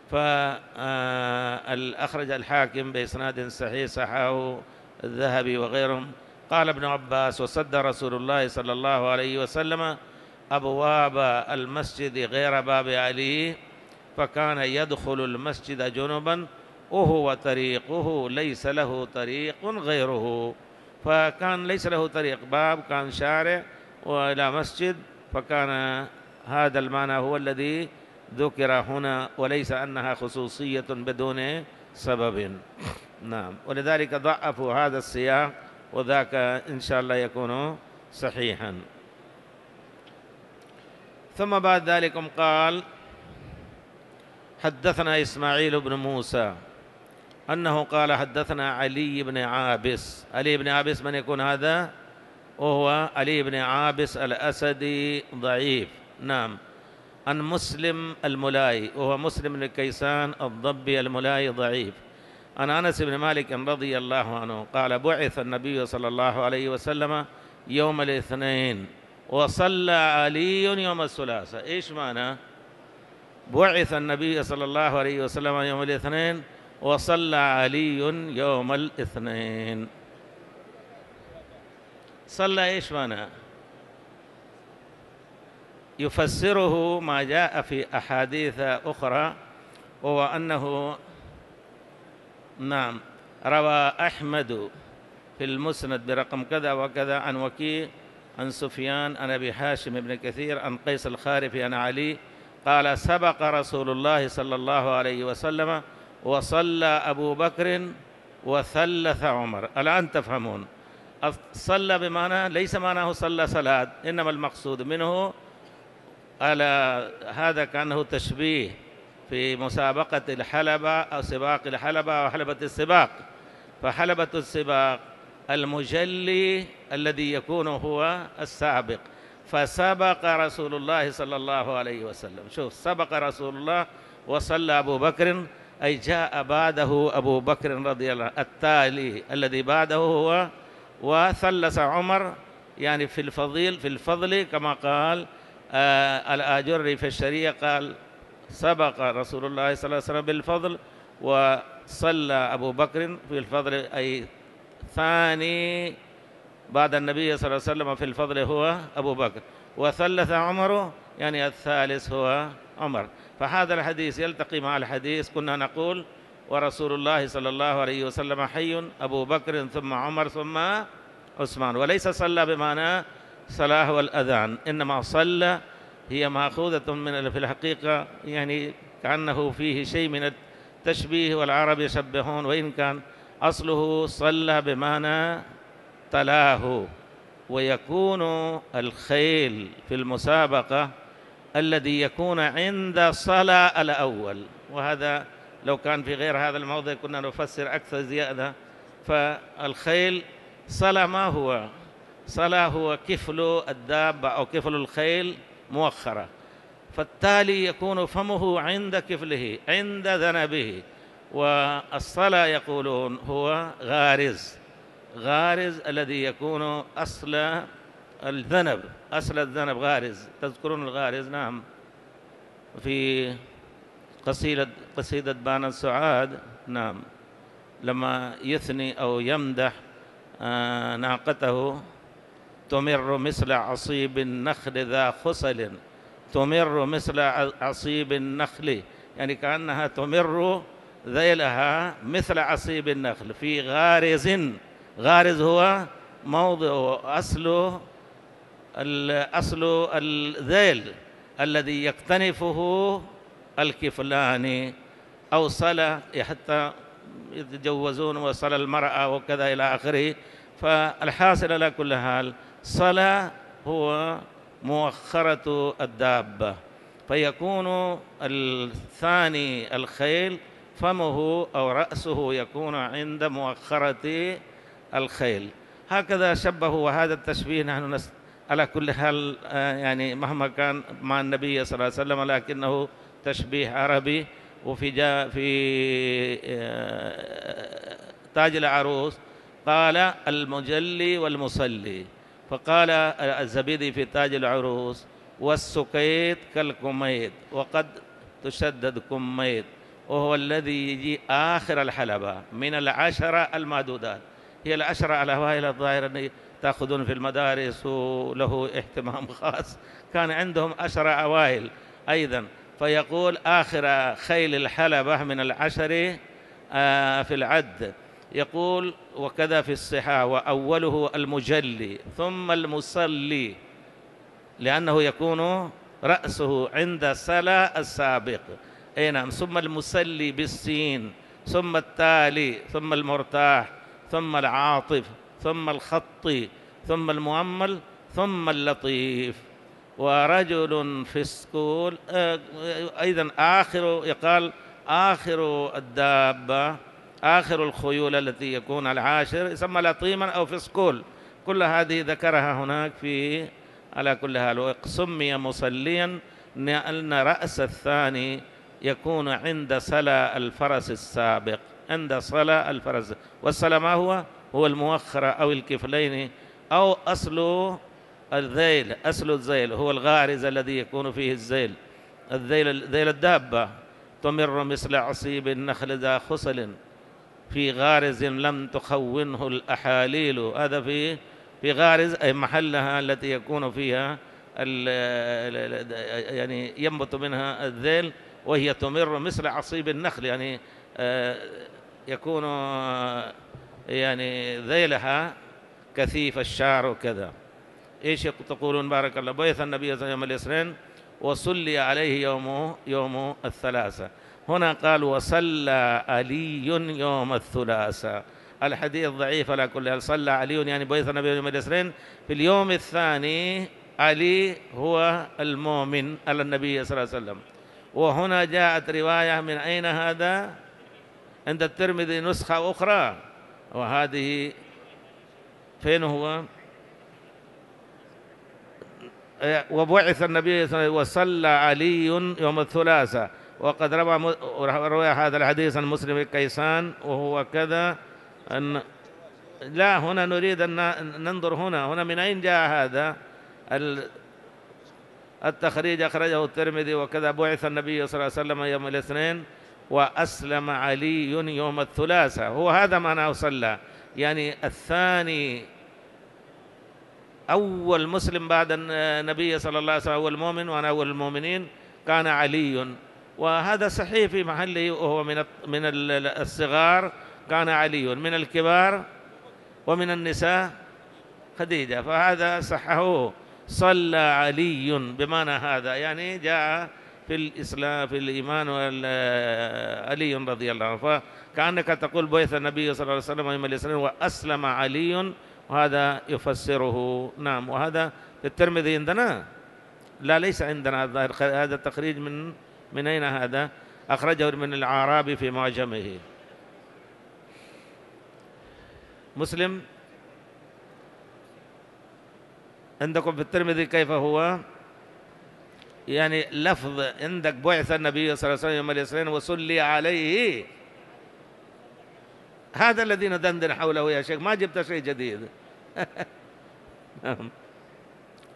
فأخرج الحاكم بإسناد صحيح صححه الذهبي وغيرهم. قال ابن عباس وسد رسول الله صلى الله عليه وسلم أبواب المسجد غير باب علي، فكان يدخل المسجد جنبا وهو طريقه ليس له طريق غيره، فكان ليس له طريق، باب كان شارع وإلى مسجد، فكان هذا المعنى هو الذي ذكر هنا، وليس أنها خصوصية بدون سبب. نعم، ولذلك ضعفوا هذا السياق، وذاك إن شاء الله يكون صحيحا. ثم بعد ذلك قال حدثنا إسماعيل بن موسى أنه قال حدثنا علي بن عابس. علي بن عابس من يكون هذا؟ وهو علي بن عابس الأسدي ضعيف. نعم. عن مسلم الملاي وهو مسلم بن كيسان الضبي الملاي ضعيف. عن أنس بن مالك رضي الله عنه قال بعث النبي صلى الله عليه وسلم يوم الاثنين وصلى علي يوم الثلاثاء. إيش معنى؟ بعث النبي صلى الله عليه وسلم يوم الاثنين وصلى علي يوم الاثنين. صلى إيش معنى؟ يفسره ما جاء في أحاديث أخرى، وهو أنه نعم روى أحمد في المسند برقم كذا وكذا عن وكيع عن سفيان عن أبي هاشم بن كثير عن قيس الخارفي عن علي قال سبق رسول الله صلى الله عليه وسلم وصلى أبو بكر وثلث عمر. الآن تفهمون، صلى بمعنى ليس معناه صلى صلاة، إنما المقصود منه على هذا كأنه تشبيه في مسابقة الحلبة أو سباق الحلبة أو حلبة السباق. فحلبة السباق المجلي الذي يكون هو السابق، فسبق رسول الله صلى الله عليه وسلم. شوف، سبق رسول الله وصلى أبو بكر، أي جاء بعده أبو بكر رضي الله عنه، التالي الذي بعده هو، وثلث عمر يعني في الفضل كما قال الآجري في الشريعة، قال سبق رسول الله صلى الله عليه وسلم بالفضل وصلى أبو بكر في الفضل، أي ثاني بعد النبي صلى الله عليه وسلم في الفضل هو أبو بكر، وثلث عمر يعني الثالث هو عمر. فهذا الحديث يلتقي مع الحديث كنا نقول ورسول الله صلى الله عليه وسلم حي، أبو بكر ثم عمر ثم عثمان. وليس صلى بمعنى صلاة والأذان، إنما صلى هي مأخوذة من في الحقيقة يعني كأنه فيه شيء من التشبيه، والعرب يشبهون، وإن كان أصله صلى بمعنى تلاه. ويكون الخيل في المسابقة الذي يكون عند صلاة الأول، وهذا لو كان في غير هذا الموضع كنا نفسر أكثر زيادة. فالخيل صلاة ما هو؟ صلاة هو كفل الدابة أو كفل الخيل مؤخرة، فالتالي يكون فمه عند كفله عند ذنبه. والصلاة يقولون هو غارز الذي يكون أصل الذنب غارز. تذكرون الغارز؟ نعم، في قصيدة بان السعاد. نعم، لما يثني أو يمدح ناقته: تمر مثل عصيب النخل ذا خصل، تمر مثل عصيب النخل، يعني كأنها تمر ذيلها مثل عصيب النخل في غارز. غارز هو موضع أصل الذيل الذي يكتنفه الكفلان، أو صلة حتى يتجوزون وصل المرأة وكذا إلى آخره. فالحاصل على كل حال صلة هو مؤخرة الدابة، فيكون الثاني الخيل فمه أو رأسه يكون عند مؤخرة الخيل. هكذا شبهوا، وهذا التشبيه نحن على كل حال يعني مهما كان مع النبي صلى الله عليه وسلم، لكنه تشبيه عربي. في تاج العروس قال المجلي والمصلي، فقال الزبيدي في تاج العروس: والسكيت كالكميت وقد تشدد كميت، وهو الذي يجي آخر الحلبة من العشرة المعدودات. هي العشرة على وائل الظاهر أن تأخذون في المدارس وله اهتمام خاص، كان عندهم 10 أوائل أيضا. فيقول آخر خيل الحلبة من العشر في العد. يقول وكذا في الصحاح: وأوله المجلي ثم المصلي، لأنه يكون رأسه عند سلا السابق. أي نعم. ثم المصلي بالسين، ثم التالي، ثم المرتاح، ثم العاطف، ثم الخطي، ثم المؤمل، ثم اللطيف. ورجل فسكول أيضا آخر، يقال آخر الدابة، آخر الخيول التي يكون العاشر يسمى لطيما أو فسكول. كل هذه ذكرها هناك في على كل حال. وسمي مصليا لأن رأس الثاني يكون عند صلى الفرس السابق، عند صلى الفرس. والصلى ما هو؟ هو المؤخرة أو الكفلين أو أصل الذيل. أصل الذيل هو الغارز الذي يكون فيه الذيل. ذيل الدابة: تمر مثل عصيب النخل ذا خصل في غارز لم تخونه الأحاليل. هذا في غارز أي محلها التي يكون فيها يعني ينبت منها الذيل، وهي تمر مثل عصيب النخل، يعني يكون يعني ذيلها كثيف الشعر وكذا. ايش تقولون؟ بارك الله. بعث النبي صلى الله عليه وسلم يوم الاثنين وصلي عليه يوم الثلاثاء. هنا قال وصلى علي يوم الثلاثاء. الحديث ضعيف على كل حال. صلى علي يعني بعث النبي يوم الاثنين، في اليوم الثاني علي هو المؤمن على النبي صلى الله عليه وسلم. وهنا جاءت رواية من أين هذا؟ عند الترمذي نسخة أخرى، وهذه فين هو؟ وبعث النبي صلى الله عليه وسلم وصلى علي يوم الثلاثاء. وقد روى هذا الحديث عن مسلم بن كيسان وهو كذا أن لا، هنا نريد أن ننظر هنا من أين جاء هذا التخريج. أخرجه الترمذي وكذا: بعث النبي صلى الله عليه وسلم يوم الاثنين وأسلم علي يوم الثلاثاء. هو هذا معناه صلى، يعني الثاني أول مسلم بعد النبي صلى الله عليه وسلم، أول مؤمن وأنا أول المؤمنين كان علي، وهذا صحيح في محله. وهو من الصغار كان علي، من الكبار ومن النساء خديجة، فهذا صحه. صلى علي بمعنى هذا، يعني جاء في الإسلام في الإيمان علي رضي الله عنه. فكأنك تقول بعث النبي صلى الله عليه وسلم يوم الاثنين وأسلم علي، وهذا يفسره. نعم. وهذا في الترمذي عندنا؟ لا، ليس عندنا. هذا التخريج من أين هذا؟ أخرجه من الأعرابي في معجمه. مسلم عندكم في الترمذي كيف هو؟ يعني لفظ عندك بعث النبي صلى الله عليه وسلم يوم الاثنين وصلي عليه، هذا الذي ندندن حوله يا شيخ، ما جبت شيء جديد.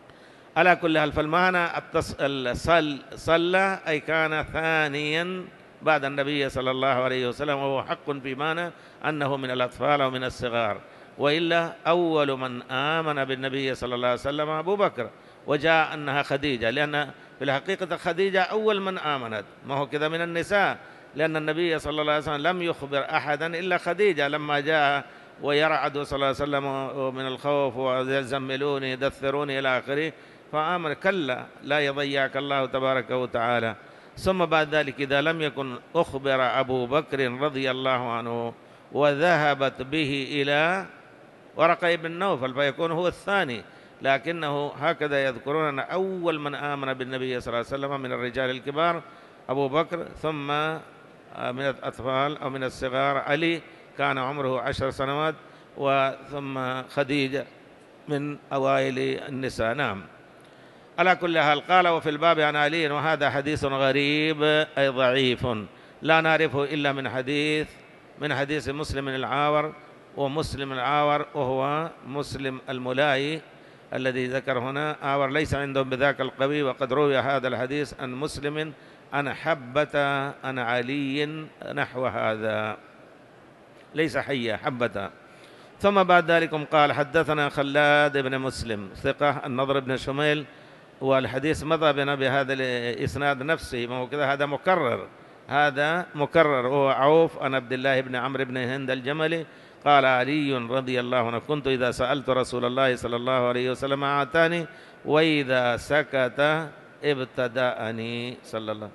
على كل حال، فالمعنى صلى أي كان ثانيا بعد النبي صلى الله عليه وسلم، وهو حق في معنى أنه من الأطفال أو من الصغار، وإلا أول من آمن بالنبي صلى الله عليه وسلم أبو بكر، وجاء أنها خديجة، لأن في الحقيقة خديجة أول من آمنت، ما هو كذا من النساء، لأن النبي صلى الله عليه وسلم لم يخبر أحدا إلا خديجة لما جاء ويرعد صلى الله عليه وسلم من الخوف ويزملوني يدثروني إلى آخره، فآمن. كلا لا يضيعك الله تبارك وتعالى. ثم بعد ذلك إذا لم يكن أخبر أبو بكر رضي الله عنه وذهبت به إلى ورقة بن نوفل فيكون هو الثاني، لكنه هكذا يذكرون أن أول من آمن بالنبي صلى الله عليه وسلم من الرجال الكبار أبو بكر، ثم من الأطفال أو من الصغار علي كان عمره 10 سنوات، وثم خديجة من أوائل النساء. نعم. على كل حال قال وفي الباب عن علي، وهذا حديث غريب أي ضعيف لا نعرفه إلا من حديث مسلم العاور، ومسلم العاور وهو مسلم الملائي الذي ذكر هنا، عاور ليس عندهم بذاك القوي، وقد روي هذا الحديث عن مسلم أنا حبة أنا علي نحو هذا، ليس حية حبة. ثم بعد ذلك قال حدثنا خلاد بن مسلم ثقة النضر بن شميل، والحديث مضى بنا بهذا الإسناد نفسه، ما هو كذا، هذا مكرر وهو عوف عن عبد الله بن عمرو بن هند الجملي قال علي رضي الله عنه كنت إذا سألت رسول الله صلى الله عليه وسلم أعطاني وإذا سكت ابتدأني صلى الله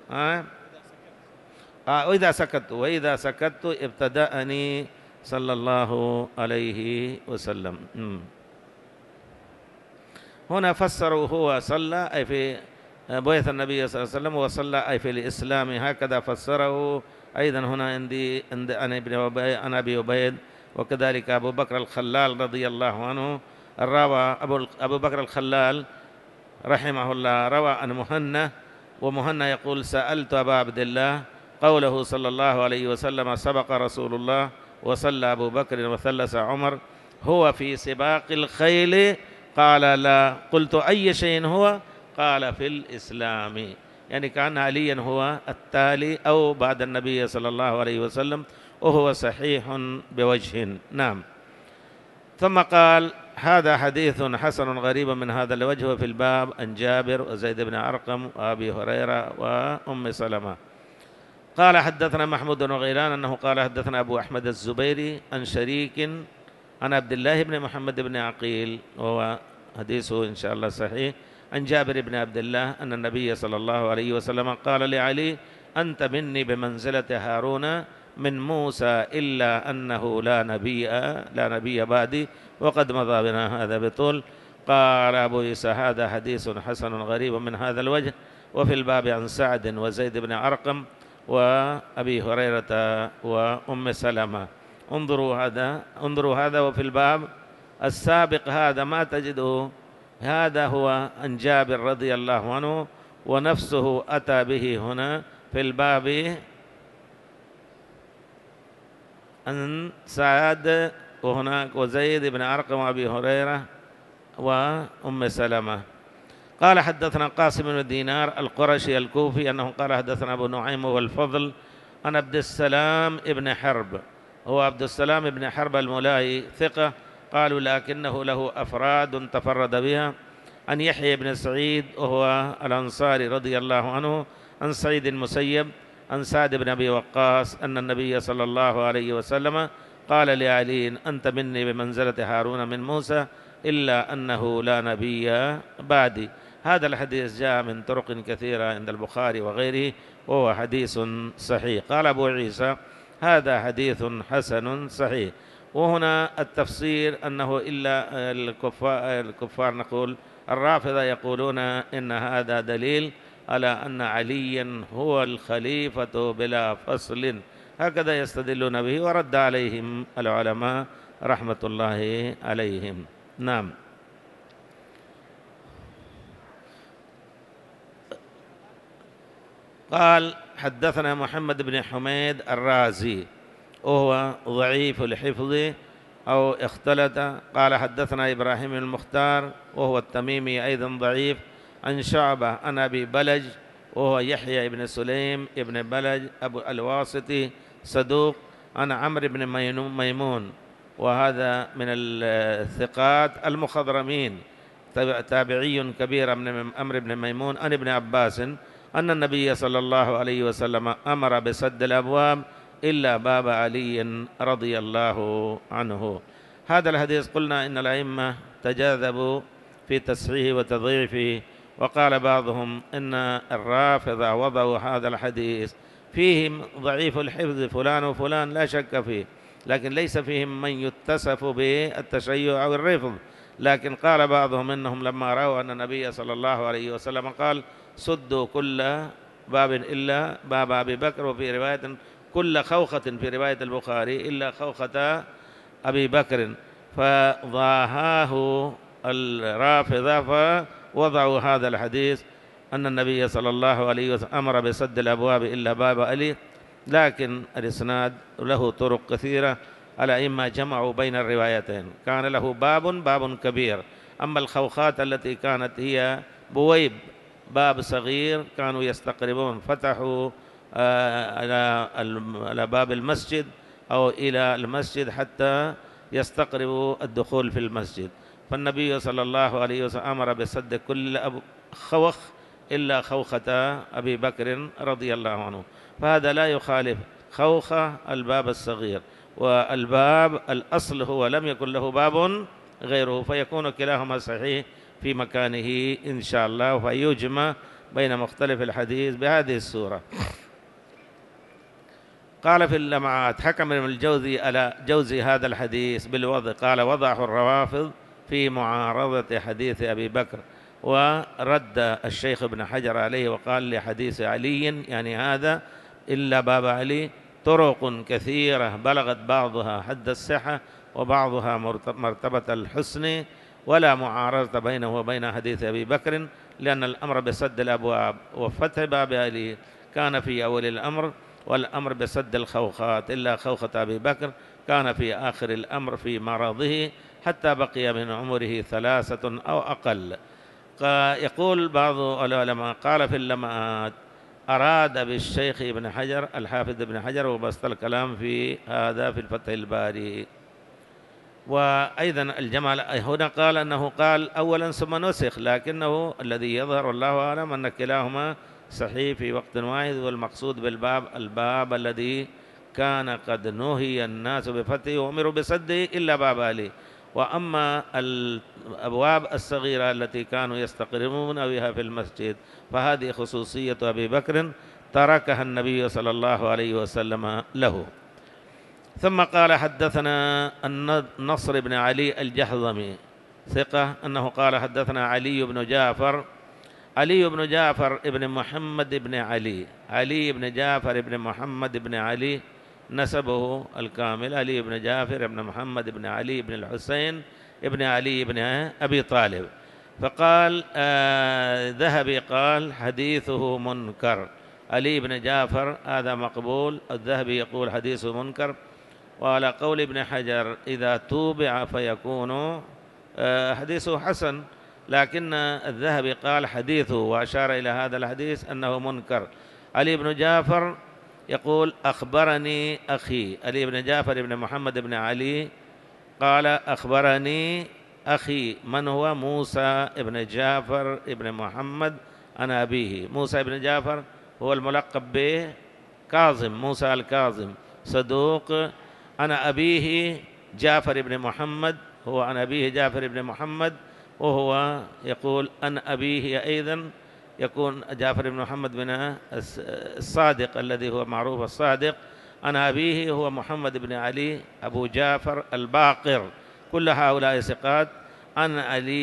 وإذا سكت ابتدأني صلى الله عليه وسلم. هنا فسروا هو صلى أي في بعث النبي صلى الله عليه وسلم، وصلى أي في الإسلام، هكذا فسره أيضا هنا عندي عن أبي عبيد. وكذلك أبو بكر الخلال رضي الله عنه روى أبو بكر الخلال رحمه الله روى عن مهنا، ومهنا يقول سألت أبا عبد الله قوله صلى الله عليه وسلم سبق رسول الله وصلى أبو بكر وثلث عمر هو في سباق الخيل؟ قال لا. قلت أي شيء هو؟ قال في الإسلام، يعني كان عليا هو التالي أو بعد النبي صلى الله عليه وسلم، وهو صحيح بوجه. نعم. ثم قال هذا حديث حسن غريب من هذا الوجه، وفي الباب عن جابر وزيد بن أرقم وأبي هريرة وأم سلمة. قال حدثنا محمود بن غيلان أنه قال حدثنا أبو أحمد الزبيري عن شريك عن عبد الله بن محمد بن عقيل، وهو حديثه إن شاء الله صحيح، عن جابر بن عبد الله أن النبي صلى الله عليه وسلم قال لعلي أنت مني بمنزلة هارون من موسى إلا أنه لا نبي بعدي، وقد مضى بنا هذا بطول. قال أبو عيسى هذا حديث حسن غريب من هذا الوجه، وفي الباب عن سعد وزيد بن أرقم وأبي هريرة وأم سلمة. انظروا هذا وفي الباب السابق هذا ما تجده، هذا هو عن جابر رضي الله عنه، ونفسه أتى به هنا في الباب عن سعد وهناك وزيد بن أرقم وأبي هريرة وأم سلمة. قال حدثنا قاسم بن دينار القرشي الكوفي أنه قال حدثنا أبو نعيم والفضل عن عبد السلام بن حرب، هو عبد السلام بن حرب الملائي ثقة، قالوا لكنه له أفراد تفرد بها، عن يحيى بن سعيد وهو الأنصاري رضي الله عنه، عن سعيد المسيب عن سعد بن أبي وقاص أن النبي صلى الله عليه وسلم قال لعلي أنت مني بمنزلة هارون من موسى إلا أنه لا نبي بعدي. هذا الحديث جاء من طرق كثيرة عند البخاري وغيره، وهو حديث صحيح. قال أبو عيسى هذا حديث حسن صحيح. وهنا التفسير أنه إلا الكفار نقول الرافضة يقولون إن هذا دليل على أن عليا هو الخليفة بلا فصل، هكذا يستدلون به، ورد عليهم العلماء رحمة الله عليهم. نعم. قال حدثنا محمد بن حميد الرازي وهو ضعيف الحفظ أو اختلط. قال حدثنا إبراهيم المختار وهو التميمي أيضا ضعيف، عن شعبة عن أبي بلج وهو يحيى بن سليم بن بلج أبو الواسطي صدوق، عن عمرو بن ميمون، وهذا من الثقات المخضرمين، تابعي كبير من عمرو بن ميمون، عن ابن عباس أن النبي صلى الله عليه وسلم أمر بسد الأبواب إلا باب علي رضي الله عنه. هذا الحديث قلنا إن الأئمة تجاذبوا في تصحيحه وتضعيفه، وقال بعضهم إن الرافضة وضعوا هذا الحديث فيهم ضعيف الحفظ فلان وفلان لا شك فيه، لكن ليس فيهم من يتصف بالتشيع أو الرفض. لكن قال بعضهم إنهم لما رأوا أن النبي صلى الله عليه وسلم قال سدوا كل باب إلا باب أبي بكر، وفي رواية كل خوخة في رواية البخاري إلا خوخة أبي بكر، فضاهاه الرافضة فوضعوا هذا الحديث أن النبي صلى الله عليه وسلم أمر بسد الأبواب إلا باب علي. لكن الإسناد له طرق كثيرة، الأئمة جمعوا بين الروايتين، كان له باب كبير. أما الخوخات التي كانت هي بويب باب صغير كانوا يستقربون، فتحوا على باب المسجد أو إلى المسجد حتى يستقربوا الدخول في المسجد، فالنبي صلى الله عليه وسلم أمر بسد كل خوخ إلا خوخة أبي بكر رضي الله عنه، فهذا لا يخالف خوخة الباب الصغير، والباب الأصل هو لم يكن له باب غيره، فيكون كلاهما صحيح في مكانه إن شاء الله، فيجمع بين مختلف الحديث بهذه الصورة. قال في اللمعات حكم ابن الجوزي على جوزي هذا الحديث بالوضع، قال وضعه الروافض في معارضة حديث أبي بكر، ورد الشيخ ابن حجر عليه وقال لحديث علي يعني هذا إلا باب علي طرق كثيرة بلغت بعضها حد الصحة وبعضها مرتبة الحسن، ولا معارضة بينه وبين حديث أبي بكر، لأن الأمر بسد الأبواب وفتح باب علي كان في أول الأمر، والأمر بسد الخوخات إلا خوخة أبي بكر كان في آخر الأمر في مرضه حتى بقي من عمره 3 أو أقل. يقول بعض العلماء قال في اللمعات أراد بالشيخ ابن حجر الحافظ ابن حجر، وبسط الكلام في هذا في الفتح الباري. وأيضا الجمال هنا قال أنه قال أولا ثم نسخ، لكنه الذي يظهر والله أعلم أن كلاهما صحيح في وقت واحد، والمقصود بالباب الباب الذي كان قد نهي الناس بفتحه وأمروا بسده إلا باب علي. وأما الأبواب الصغيرة التي كانوا يستقربون بها في المسجد فهذه خصوصية أبي بكر تركها النبي صلى الله عليه وسلم له. ثم قال حدثنا النصر بن علي الجحظمي ثقة أنه قال حدثنا علي بن جعفر ابن محمد بن علي بن جعفر بن محمد بن علي نسبه الكامل علي بن جعفر بن محمد بن علي بن الحسين بن علي بن أبي طالب. فقال ذهبي قال حديثه منكر، علي بن جعفر هذا مقبول، الذهبي يقول حديثه منكر. وعلى قول ابن حجر إذا توبع فيكون حديثه حسن، لكن الذهبي قال حديثه وأشار إلى هذا الحديث أنه منكر. علي بن جعفر يقول أخبرني أخي، علي بن جعفر بن محمد بن علي قال أخبرني أخي من هو موسى بن جعفر بن محمد عن أبيه. موسى بن جعفر هو الملقب به كاظم، موسى الكاظم صدوق، عن أبيه جعفر بن محمد، هو عن أبيه جعفر بن محمد، وهو يقول عن أبيه أيضا يكون جعفر بن محمد بن الصادق الذي هو معروف الصادق، عن أبيه هو محمد بن علي أبو جعفر الباقر، كل هؤلاء ثقات. عن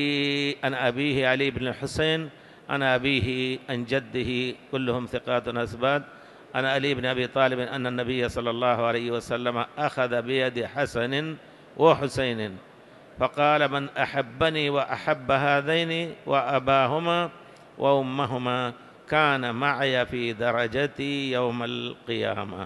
أبيه علي بن الحسين، عن أبيه عن جده كلهم ثقات أثبات. عن علي بن أبي طالب أن النبي صلى الله عليه وسلم أخذ بيد حسن وحسين فقال من أحبني وأحب هذين وأباهما وأمهما كان معي في درجتي يوم القيامة.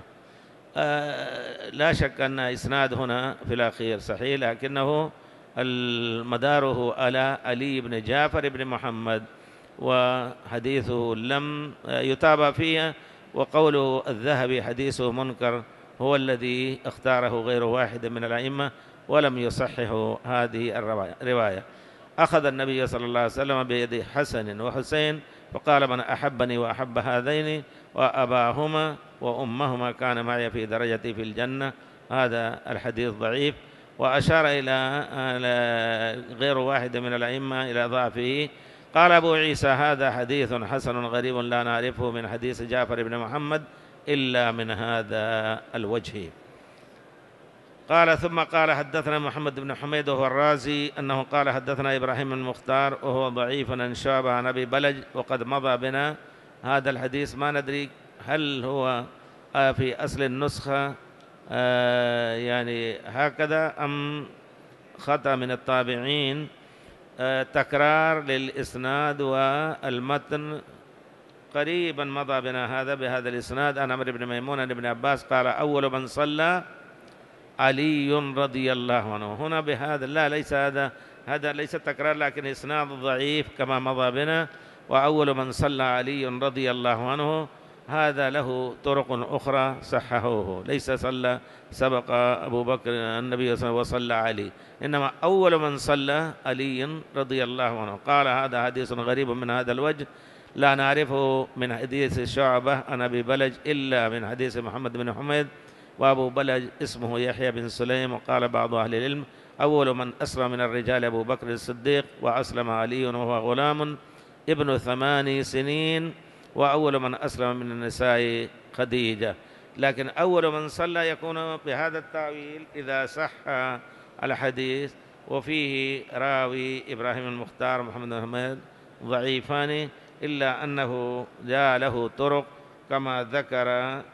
لا شك أن إسناد هنا في الأخير صحيح، لكنه مداره على علي بن جعفر بن محمد، وحديثه لم يتابع فيه. وقوله الذهبي حديثه منكر هو الذي اختاره غير واحد من الأئمة ولم يصححوا هذه الرواية. أخذ النبي صلى الله عليه وسلم بيد حسن وحسين فقال: من أحبني وأحب هذين وأباهما وأمهما كان معي في درجتي في الجنة. هذا الحديث ضعيف. وأشار إلى غير واحد من الأئمة إلى ضعفه. قال أبو عيسى: هذا حديث حسن غريب لا نعرفه من حديث جعفر بن محمد إلا من هذا الوجه. قال: ثم قال: حدثنا محمد بن حميد وهو الرازي أنه قال: حدثنا إبراهيم المختار وهو ضعيف عن شعبة عن أبي بلج. وقد مضى بنا هذا الحديث، ما ندري هل هو في أصل النسخة يعني هكذا أم خطأ من الطابعين. تكرار للإسناد والمتن. قريبا مضى بنا هذا بهذا الإسناد عن عمرو بن ميمون عن ابن عباس قال: أول من صلى علي رضي الله عنه. هنا بهذا لا، ليس هذا ليس تكرار، لكن إسناد ضعيف كما مضى بنا. وأول من صلى علي رضي الله عنه هذا له طرق أخرى صححوه، ليس صلى سبق أبو بكر النبي صلى الله عليه وسلم وصلى علي، إنما أول من صلى علي رضي الله عنه. قال: هذا حديث غريب من هذا الوجه لا نعرفه من حديث شعبة عن أبي بلج إلا من حديث محمد بن حميد. وأبو بلج اسمه يحيى بن سليم. وقال بعض أهل العلم: أول من أسلم من الرجال أبو بكر الصديق، وأسلم علي وهو غلام ابن 8 سنين، وأول من أسلم من النساء خديجة. لكن أول من صلى يكون بهذا التأويل إذا صح الحديث. وفيه راوي إبراهيم المختار محمد بن حميد ضعيفان، إلا أنه جاء له طرق كما ذكر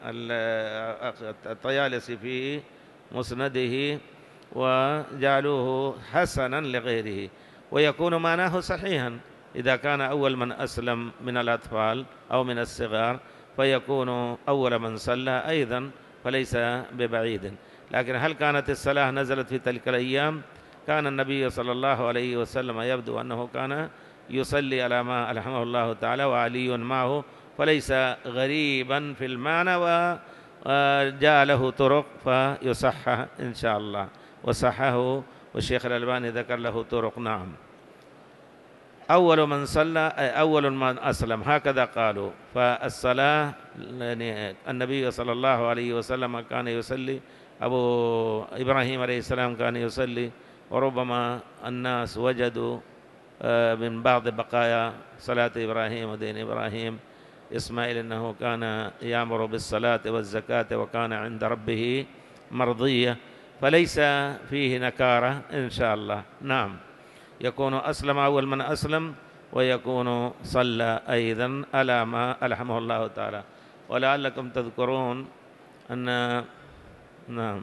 الطيالسي في مسنده وجعلوه حسنا لغيره، ويكون معناه صحيحا إذا كان أول من أسلم من الأطفال أو من الصغار، فيكون أول من صلى أيضا، فليس ببعيد. لكن هل كانت الصلاة نزلت في تلك الأيام؟ كان النبي صلى الله عليه وسلم يبدو أنه كان يصلي على ما ألهمه الله تعالى وعلي معه، فليس غريبا في المعنى، وجاء له طرق فيصحح إن شاء الله، وصححه والشيخ الألباني ذكر له طرق. نعم. أول من صلى أول من أسلم، هكذا قالوا. فالصلاة يعني النبي صلى الله عليه وسلم كان يصلي، أبو إبراهيم عليه السلام كان يصلي، وربما الناس وجدوا من بعض بقايا صلاة إبراهيم ودين إبراهيم إسماعيل أنه كان يأمر بالصلاة والزكاة وكان عند ربه مرضية، فليس فيه نكارة إن شاء الله. نعم، يكون أسلم أول من أسلم، ويكون صلى أيضا على ما ألهمه الله تعالى. ولعلكم تذكرون أن نعم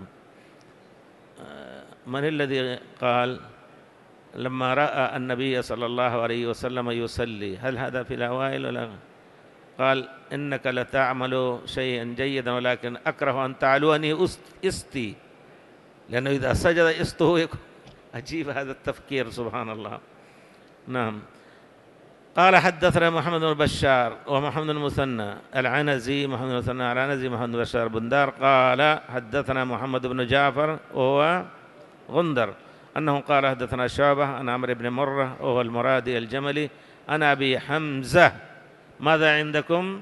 من الذي قال لما رأى النبي صلى الله عليه وسلم يصلي، هل هذا في الأوائل ولا؟ قال: إنك لتعمل شيئا جيدا ولكن أكره أن تعلوني إستي، لأنه إذا سجد إسته يكون عجيب هذا التفكير، سبحان الله. نعم. قال: حدثنا محمد بن بشار ومحمد بن المثنى العنزي، محمد بن المثنى العنزي، محمد بن بشار بندار. قال: حدثنا محمد بن جعفر وهو غندر أنه قال: حدثنا شعبة عن عمرو بن مرة وهو المرادي الجملي عن أبي حمزة. ماذا عندكم؟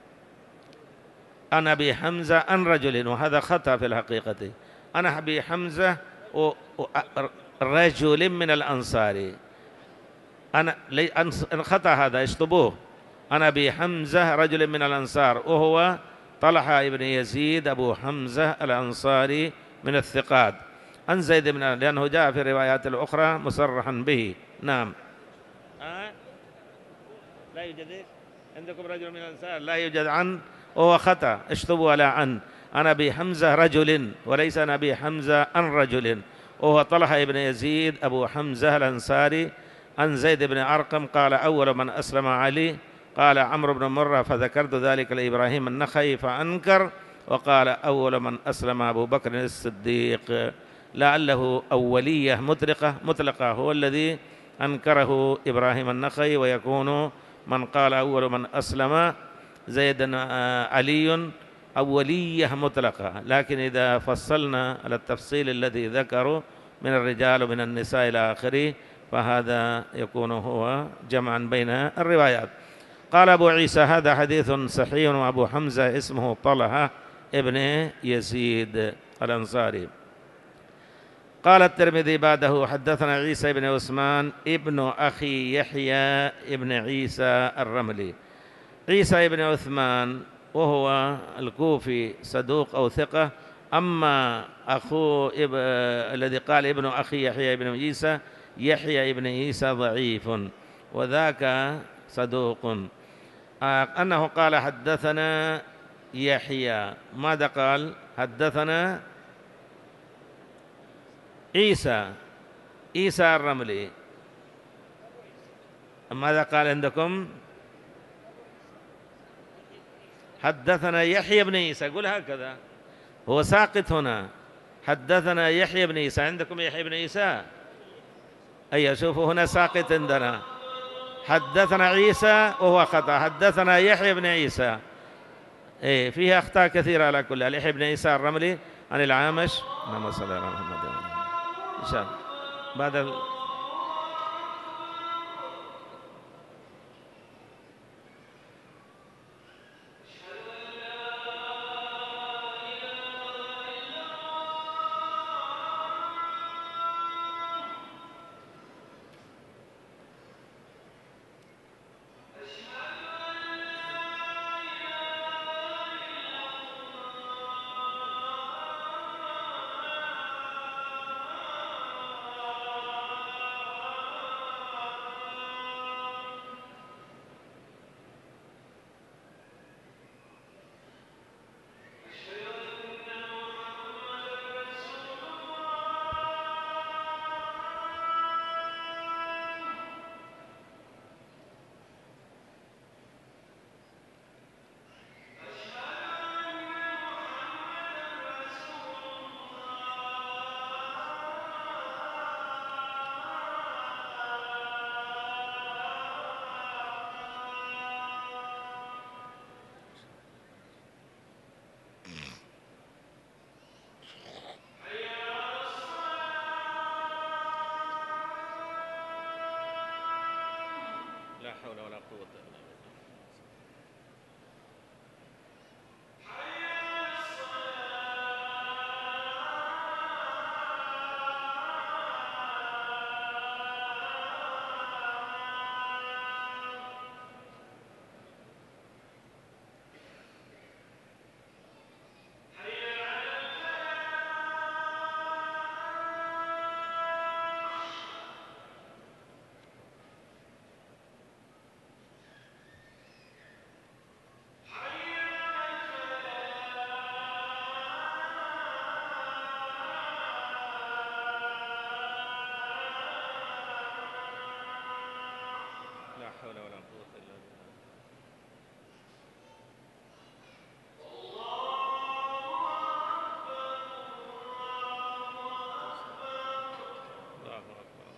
عن أبي حمزة عن رجل، وهذا خطأ في الحقيقة. أنا أبي حمزة رجل من الأنصار، أنا خطأ هذا، اشطبوه. أنا أبي حمزة رجل من الأنصار، وهو طلحة بن يزيد أبو حمزة الأنصاري من الثقات، عن زيد بن، لأنه جاء في الروايات الأخرى مصرحا به. نعم. لا يوجد عندكم رجل من الأنصار، لا يوجد عن، وهو خطأ، اشطبوا على عن. أنا أبي حمزة رجل وليس أنا أبي حمزة عن رجل، وهو طلحة بن يزيد أبو حمزة الأنصاري عن زيد بن أرقم قال: أول من أسلم علي. قال عمرو بن مرة: فذكرت ذلك لإبراهيم النخعي فأنكر، وقال: أول من أسلم أبو بكر الصديق، لعله أولية مطلقة هو الذي أنكره إبراهيم النخعي، ويكون من قال أول من أسلم زيد علي أولية مطلقة، لكن إذا فصلنا على التفصيل الذي ذكروا من الرجال ومن النساء إلى آخره فهذا يكون هو جمعا بين الروايات. قال أبو عيسى هذا حديث صحيح، وأبو حمزة اسمه طلحة ابن يزيد الأنصاري. قال الترمذي بعده حدثنا عيسى بن عثمان ابن أخي يحيى ابن عيسى الرملي. عيسى بن عثمان وهو الكوفي صدوق أو ثقة، أما أخوه الذي قال ابن أخي يحيى بن عيسى، يحيى بن عيسى ضعيف وذاك صدوق. أنه قال حدثنا يحيى، ماذا قال؟ حدثنا عيسى الرملي. ماذا قال عندكم؟ حدثنا يحيى بن عيسى، قل هكذا، هو ساقط هنا. حدثنا يحيى بن عيسى، عندكم يحيى بن عيسى؟ أي شوفوا هنا ساقط عندنا، حدثنا عيسى وهو خطأ، حدثنا يحيى بن عيسى. إيه فيها أخطاء كثيرة على كل حال. يحيى بن عيسى الرملي عن العامش. اللهم صل على محمد إن شاء الله بعد لا حول ولا قوة إلا بالله. لا حول ولا قوة إلا بالله. الله أكبر.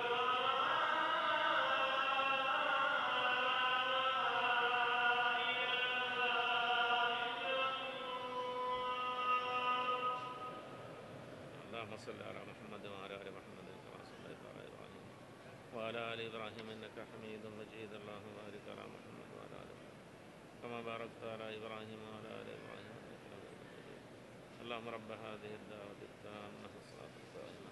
اللهم صل على محمد وعلى آل محمد كما صليت على إبراهيم وعلى آل إبراهيم إنك حميد مجيد. اللهم بارك على محمد وعلى آل محمد كما باركت على إبراهيم وعلى آل إبراهيم إنك حميد مجيد. اللهم رب هذه الدعوة التامة الصلاة القائمة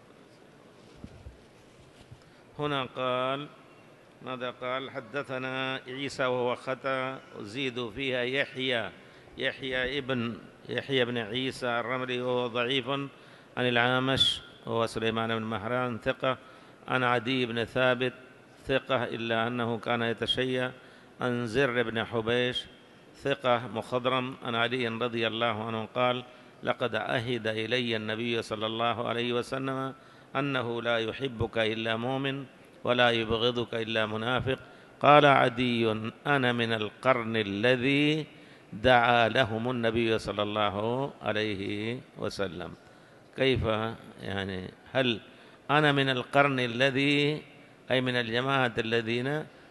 هنا قال ماذا قال؟ حدثنا عيسى وهو خطأ، زيدوا فيها يحيى بن عيسى الرملي وهو ضعيف، عن العامش وهو سليمان بن مهران ثقة، عن عدي بن ثابت ثقة إلا أنه كان يتشيع، عن زر بن حبيش ثقة مخضرم، عن علي رضي الله عنه قال: لقد عهد إلي النبي صلى الله عليه وسلم أنه لا يحبك إلا مؤمن ولا يبغضك إلا منافق. قال عدي: أنا من القرن الذي دعا لهم النبي صلى الله عليه وسلم. كيف يعني؟ هل أنا من القرن الذي أي من الجماعة الذين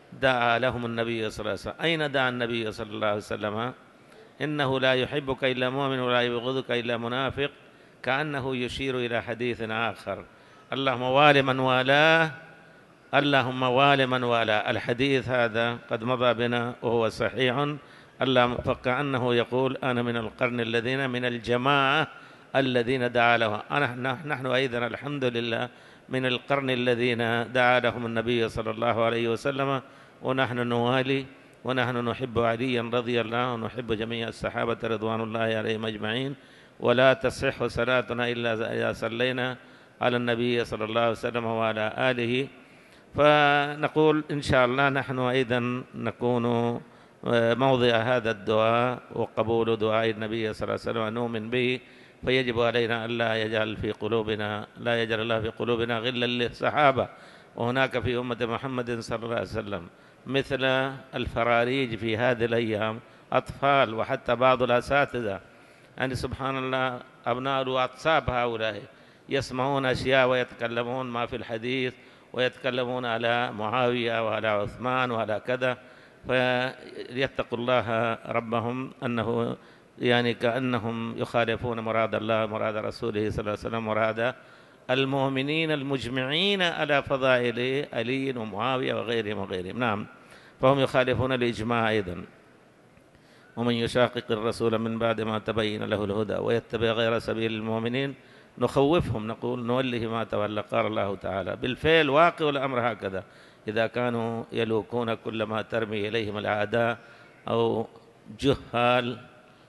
دعا لهم النبي صلى الله عليه وسلم. أين دعا النبي صلى الله عليه وسلم؟ إنه لا يحبك إلا مؤمن ولا يبغضك إلا منافق، كأنه يشير إلى حديث آخر: اللهم وال من والاه، اللهم وال من والاه. الحديث هذا قد مضى بنا وهو صحيح. فكأنه يقول: أنا من القرن الذين من الجماعة الذين دعا له. نحن أيضا الحمد لله من القرن الذين دعا لهم النبي صلى الله عليه وسلم، ونحن نوالي ونحن نحب عليا رضي الله عنه، ونحب جميع الصحابة رضوان الله عليهم أجمعين. ولا تصح صلاتنا إلا إذا صلينا على النبي صلى الله عليه وسلم وعلى آله. فنقول إن شاء الله نحن أيضا نكون موضع هذا الدعاء وقبول دعاء النبي صلى الله عليه وسلم ونؤمن به. فيجب علينا أن لا يجعل الله في قلوبنا غلا للصحابة. وهناك في أمة محمد صلى الله عليه وسلم مثل الفراريج في هذه الأيام أطفال وحتى بعض الأساتذة، يعني سبحان الله أبناء الواتساب هؤلاء يسمعون أشياء ويتكلمون ما في الحديث، ويتكلمون على معاوية وعلى عثمان وعلى كذا. فليتقوا الله ربهم، أنه يعني كأنهم يخالفون مراد الله مراد رسوله صلى الله عليه وسلم مراد المؤمنين المجمعين على فضائل علي ومعاوية وغيرهم. نعم، فهم يخالفون الإجماع أيضا. ومن يشاقق الرسول من بعد ما تبين له الهدى ويتبع غير سبيل المؤمنين نخوفهم نقول نوله ما تولى. قال الله تعالى بالفعل واقع الأمر هكذا: إذا كانوا يلوكون كل ما ترمي إليهم الأعداء أو جهال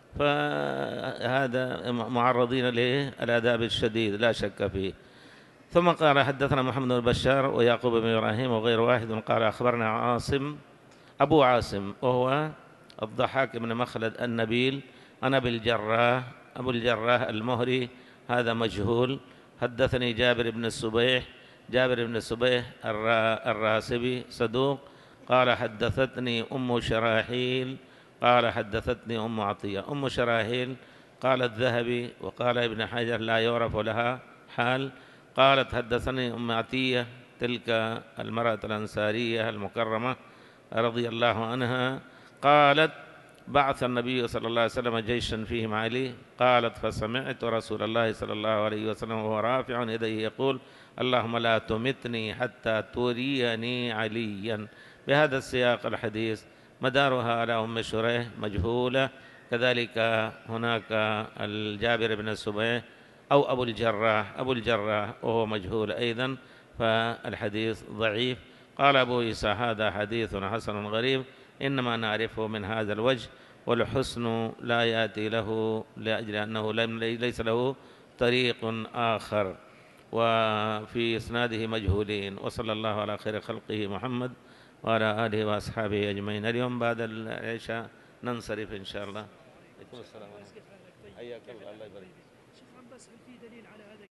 فهذا معرضين للعذاب الشديد لا شك فيه. ثم قال: حدثنا محمد بن بشار ويعقوب بن إبراهيم وغير واحد قال: أخبرنا أبو عاصم وهو الضحاك بن مخلد النبيل عن أبو الجراح المهري، هذا مجهول. حدثني جابر بن الصبيح الراسبي صدوق، قال: حدثتني أم شراحيل قال: حدثتني أم عطية. أم شراحيل قال الذهبي وقال ابن حجر لا يعرف لها حال. قالت: حدثني أم عطية، تلك المرأة الأنصارية المكرمة رضي الله عنها، قالت: بعث النبي صلى الله عليه وسلم جيشا فيهم علي. قالت: فسمعت رسول الله صلى الله عليه وسلم وهو رافع يديه يقول: اللهم لا تمتني حتى تريني عليا. بهذا السياق الحديث مدارها على أم شريح مجهولة. كذلك هناك الجابر بن الصبيح أو أبو الجراح وهو مجهول أيضا، فالحديث ضعيف. قال أبو عيسى: هذا حديث حسن غريب، إنما نعرفه من هذا الوجه، والحسن لا يأتي له لأجل أنه ليس له طريق آخر، وفي إسناده مجهولين. وصلى الله على خير خلقه محمد وعلى آله وأصحابه أجمعين. اليوم بعد العشاء ننصرف إن شاء الله. عليكم السلام ورحمة الله. حياك الله، الله يبارك.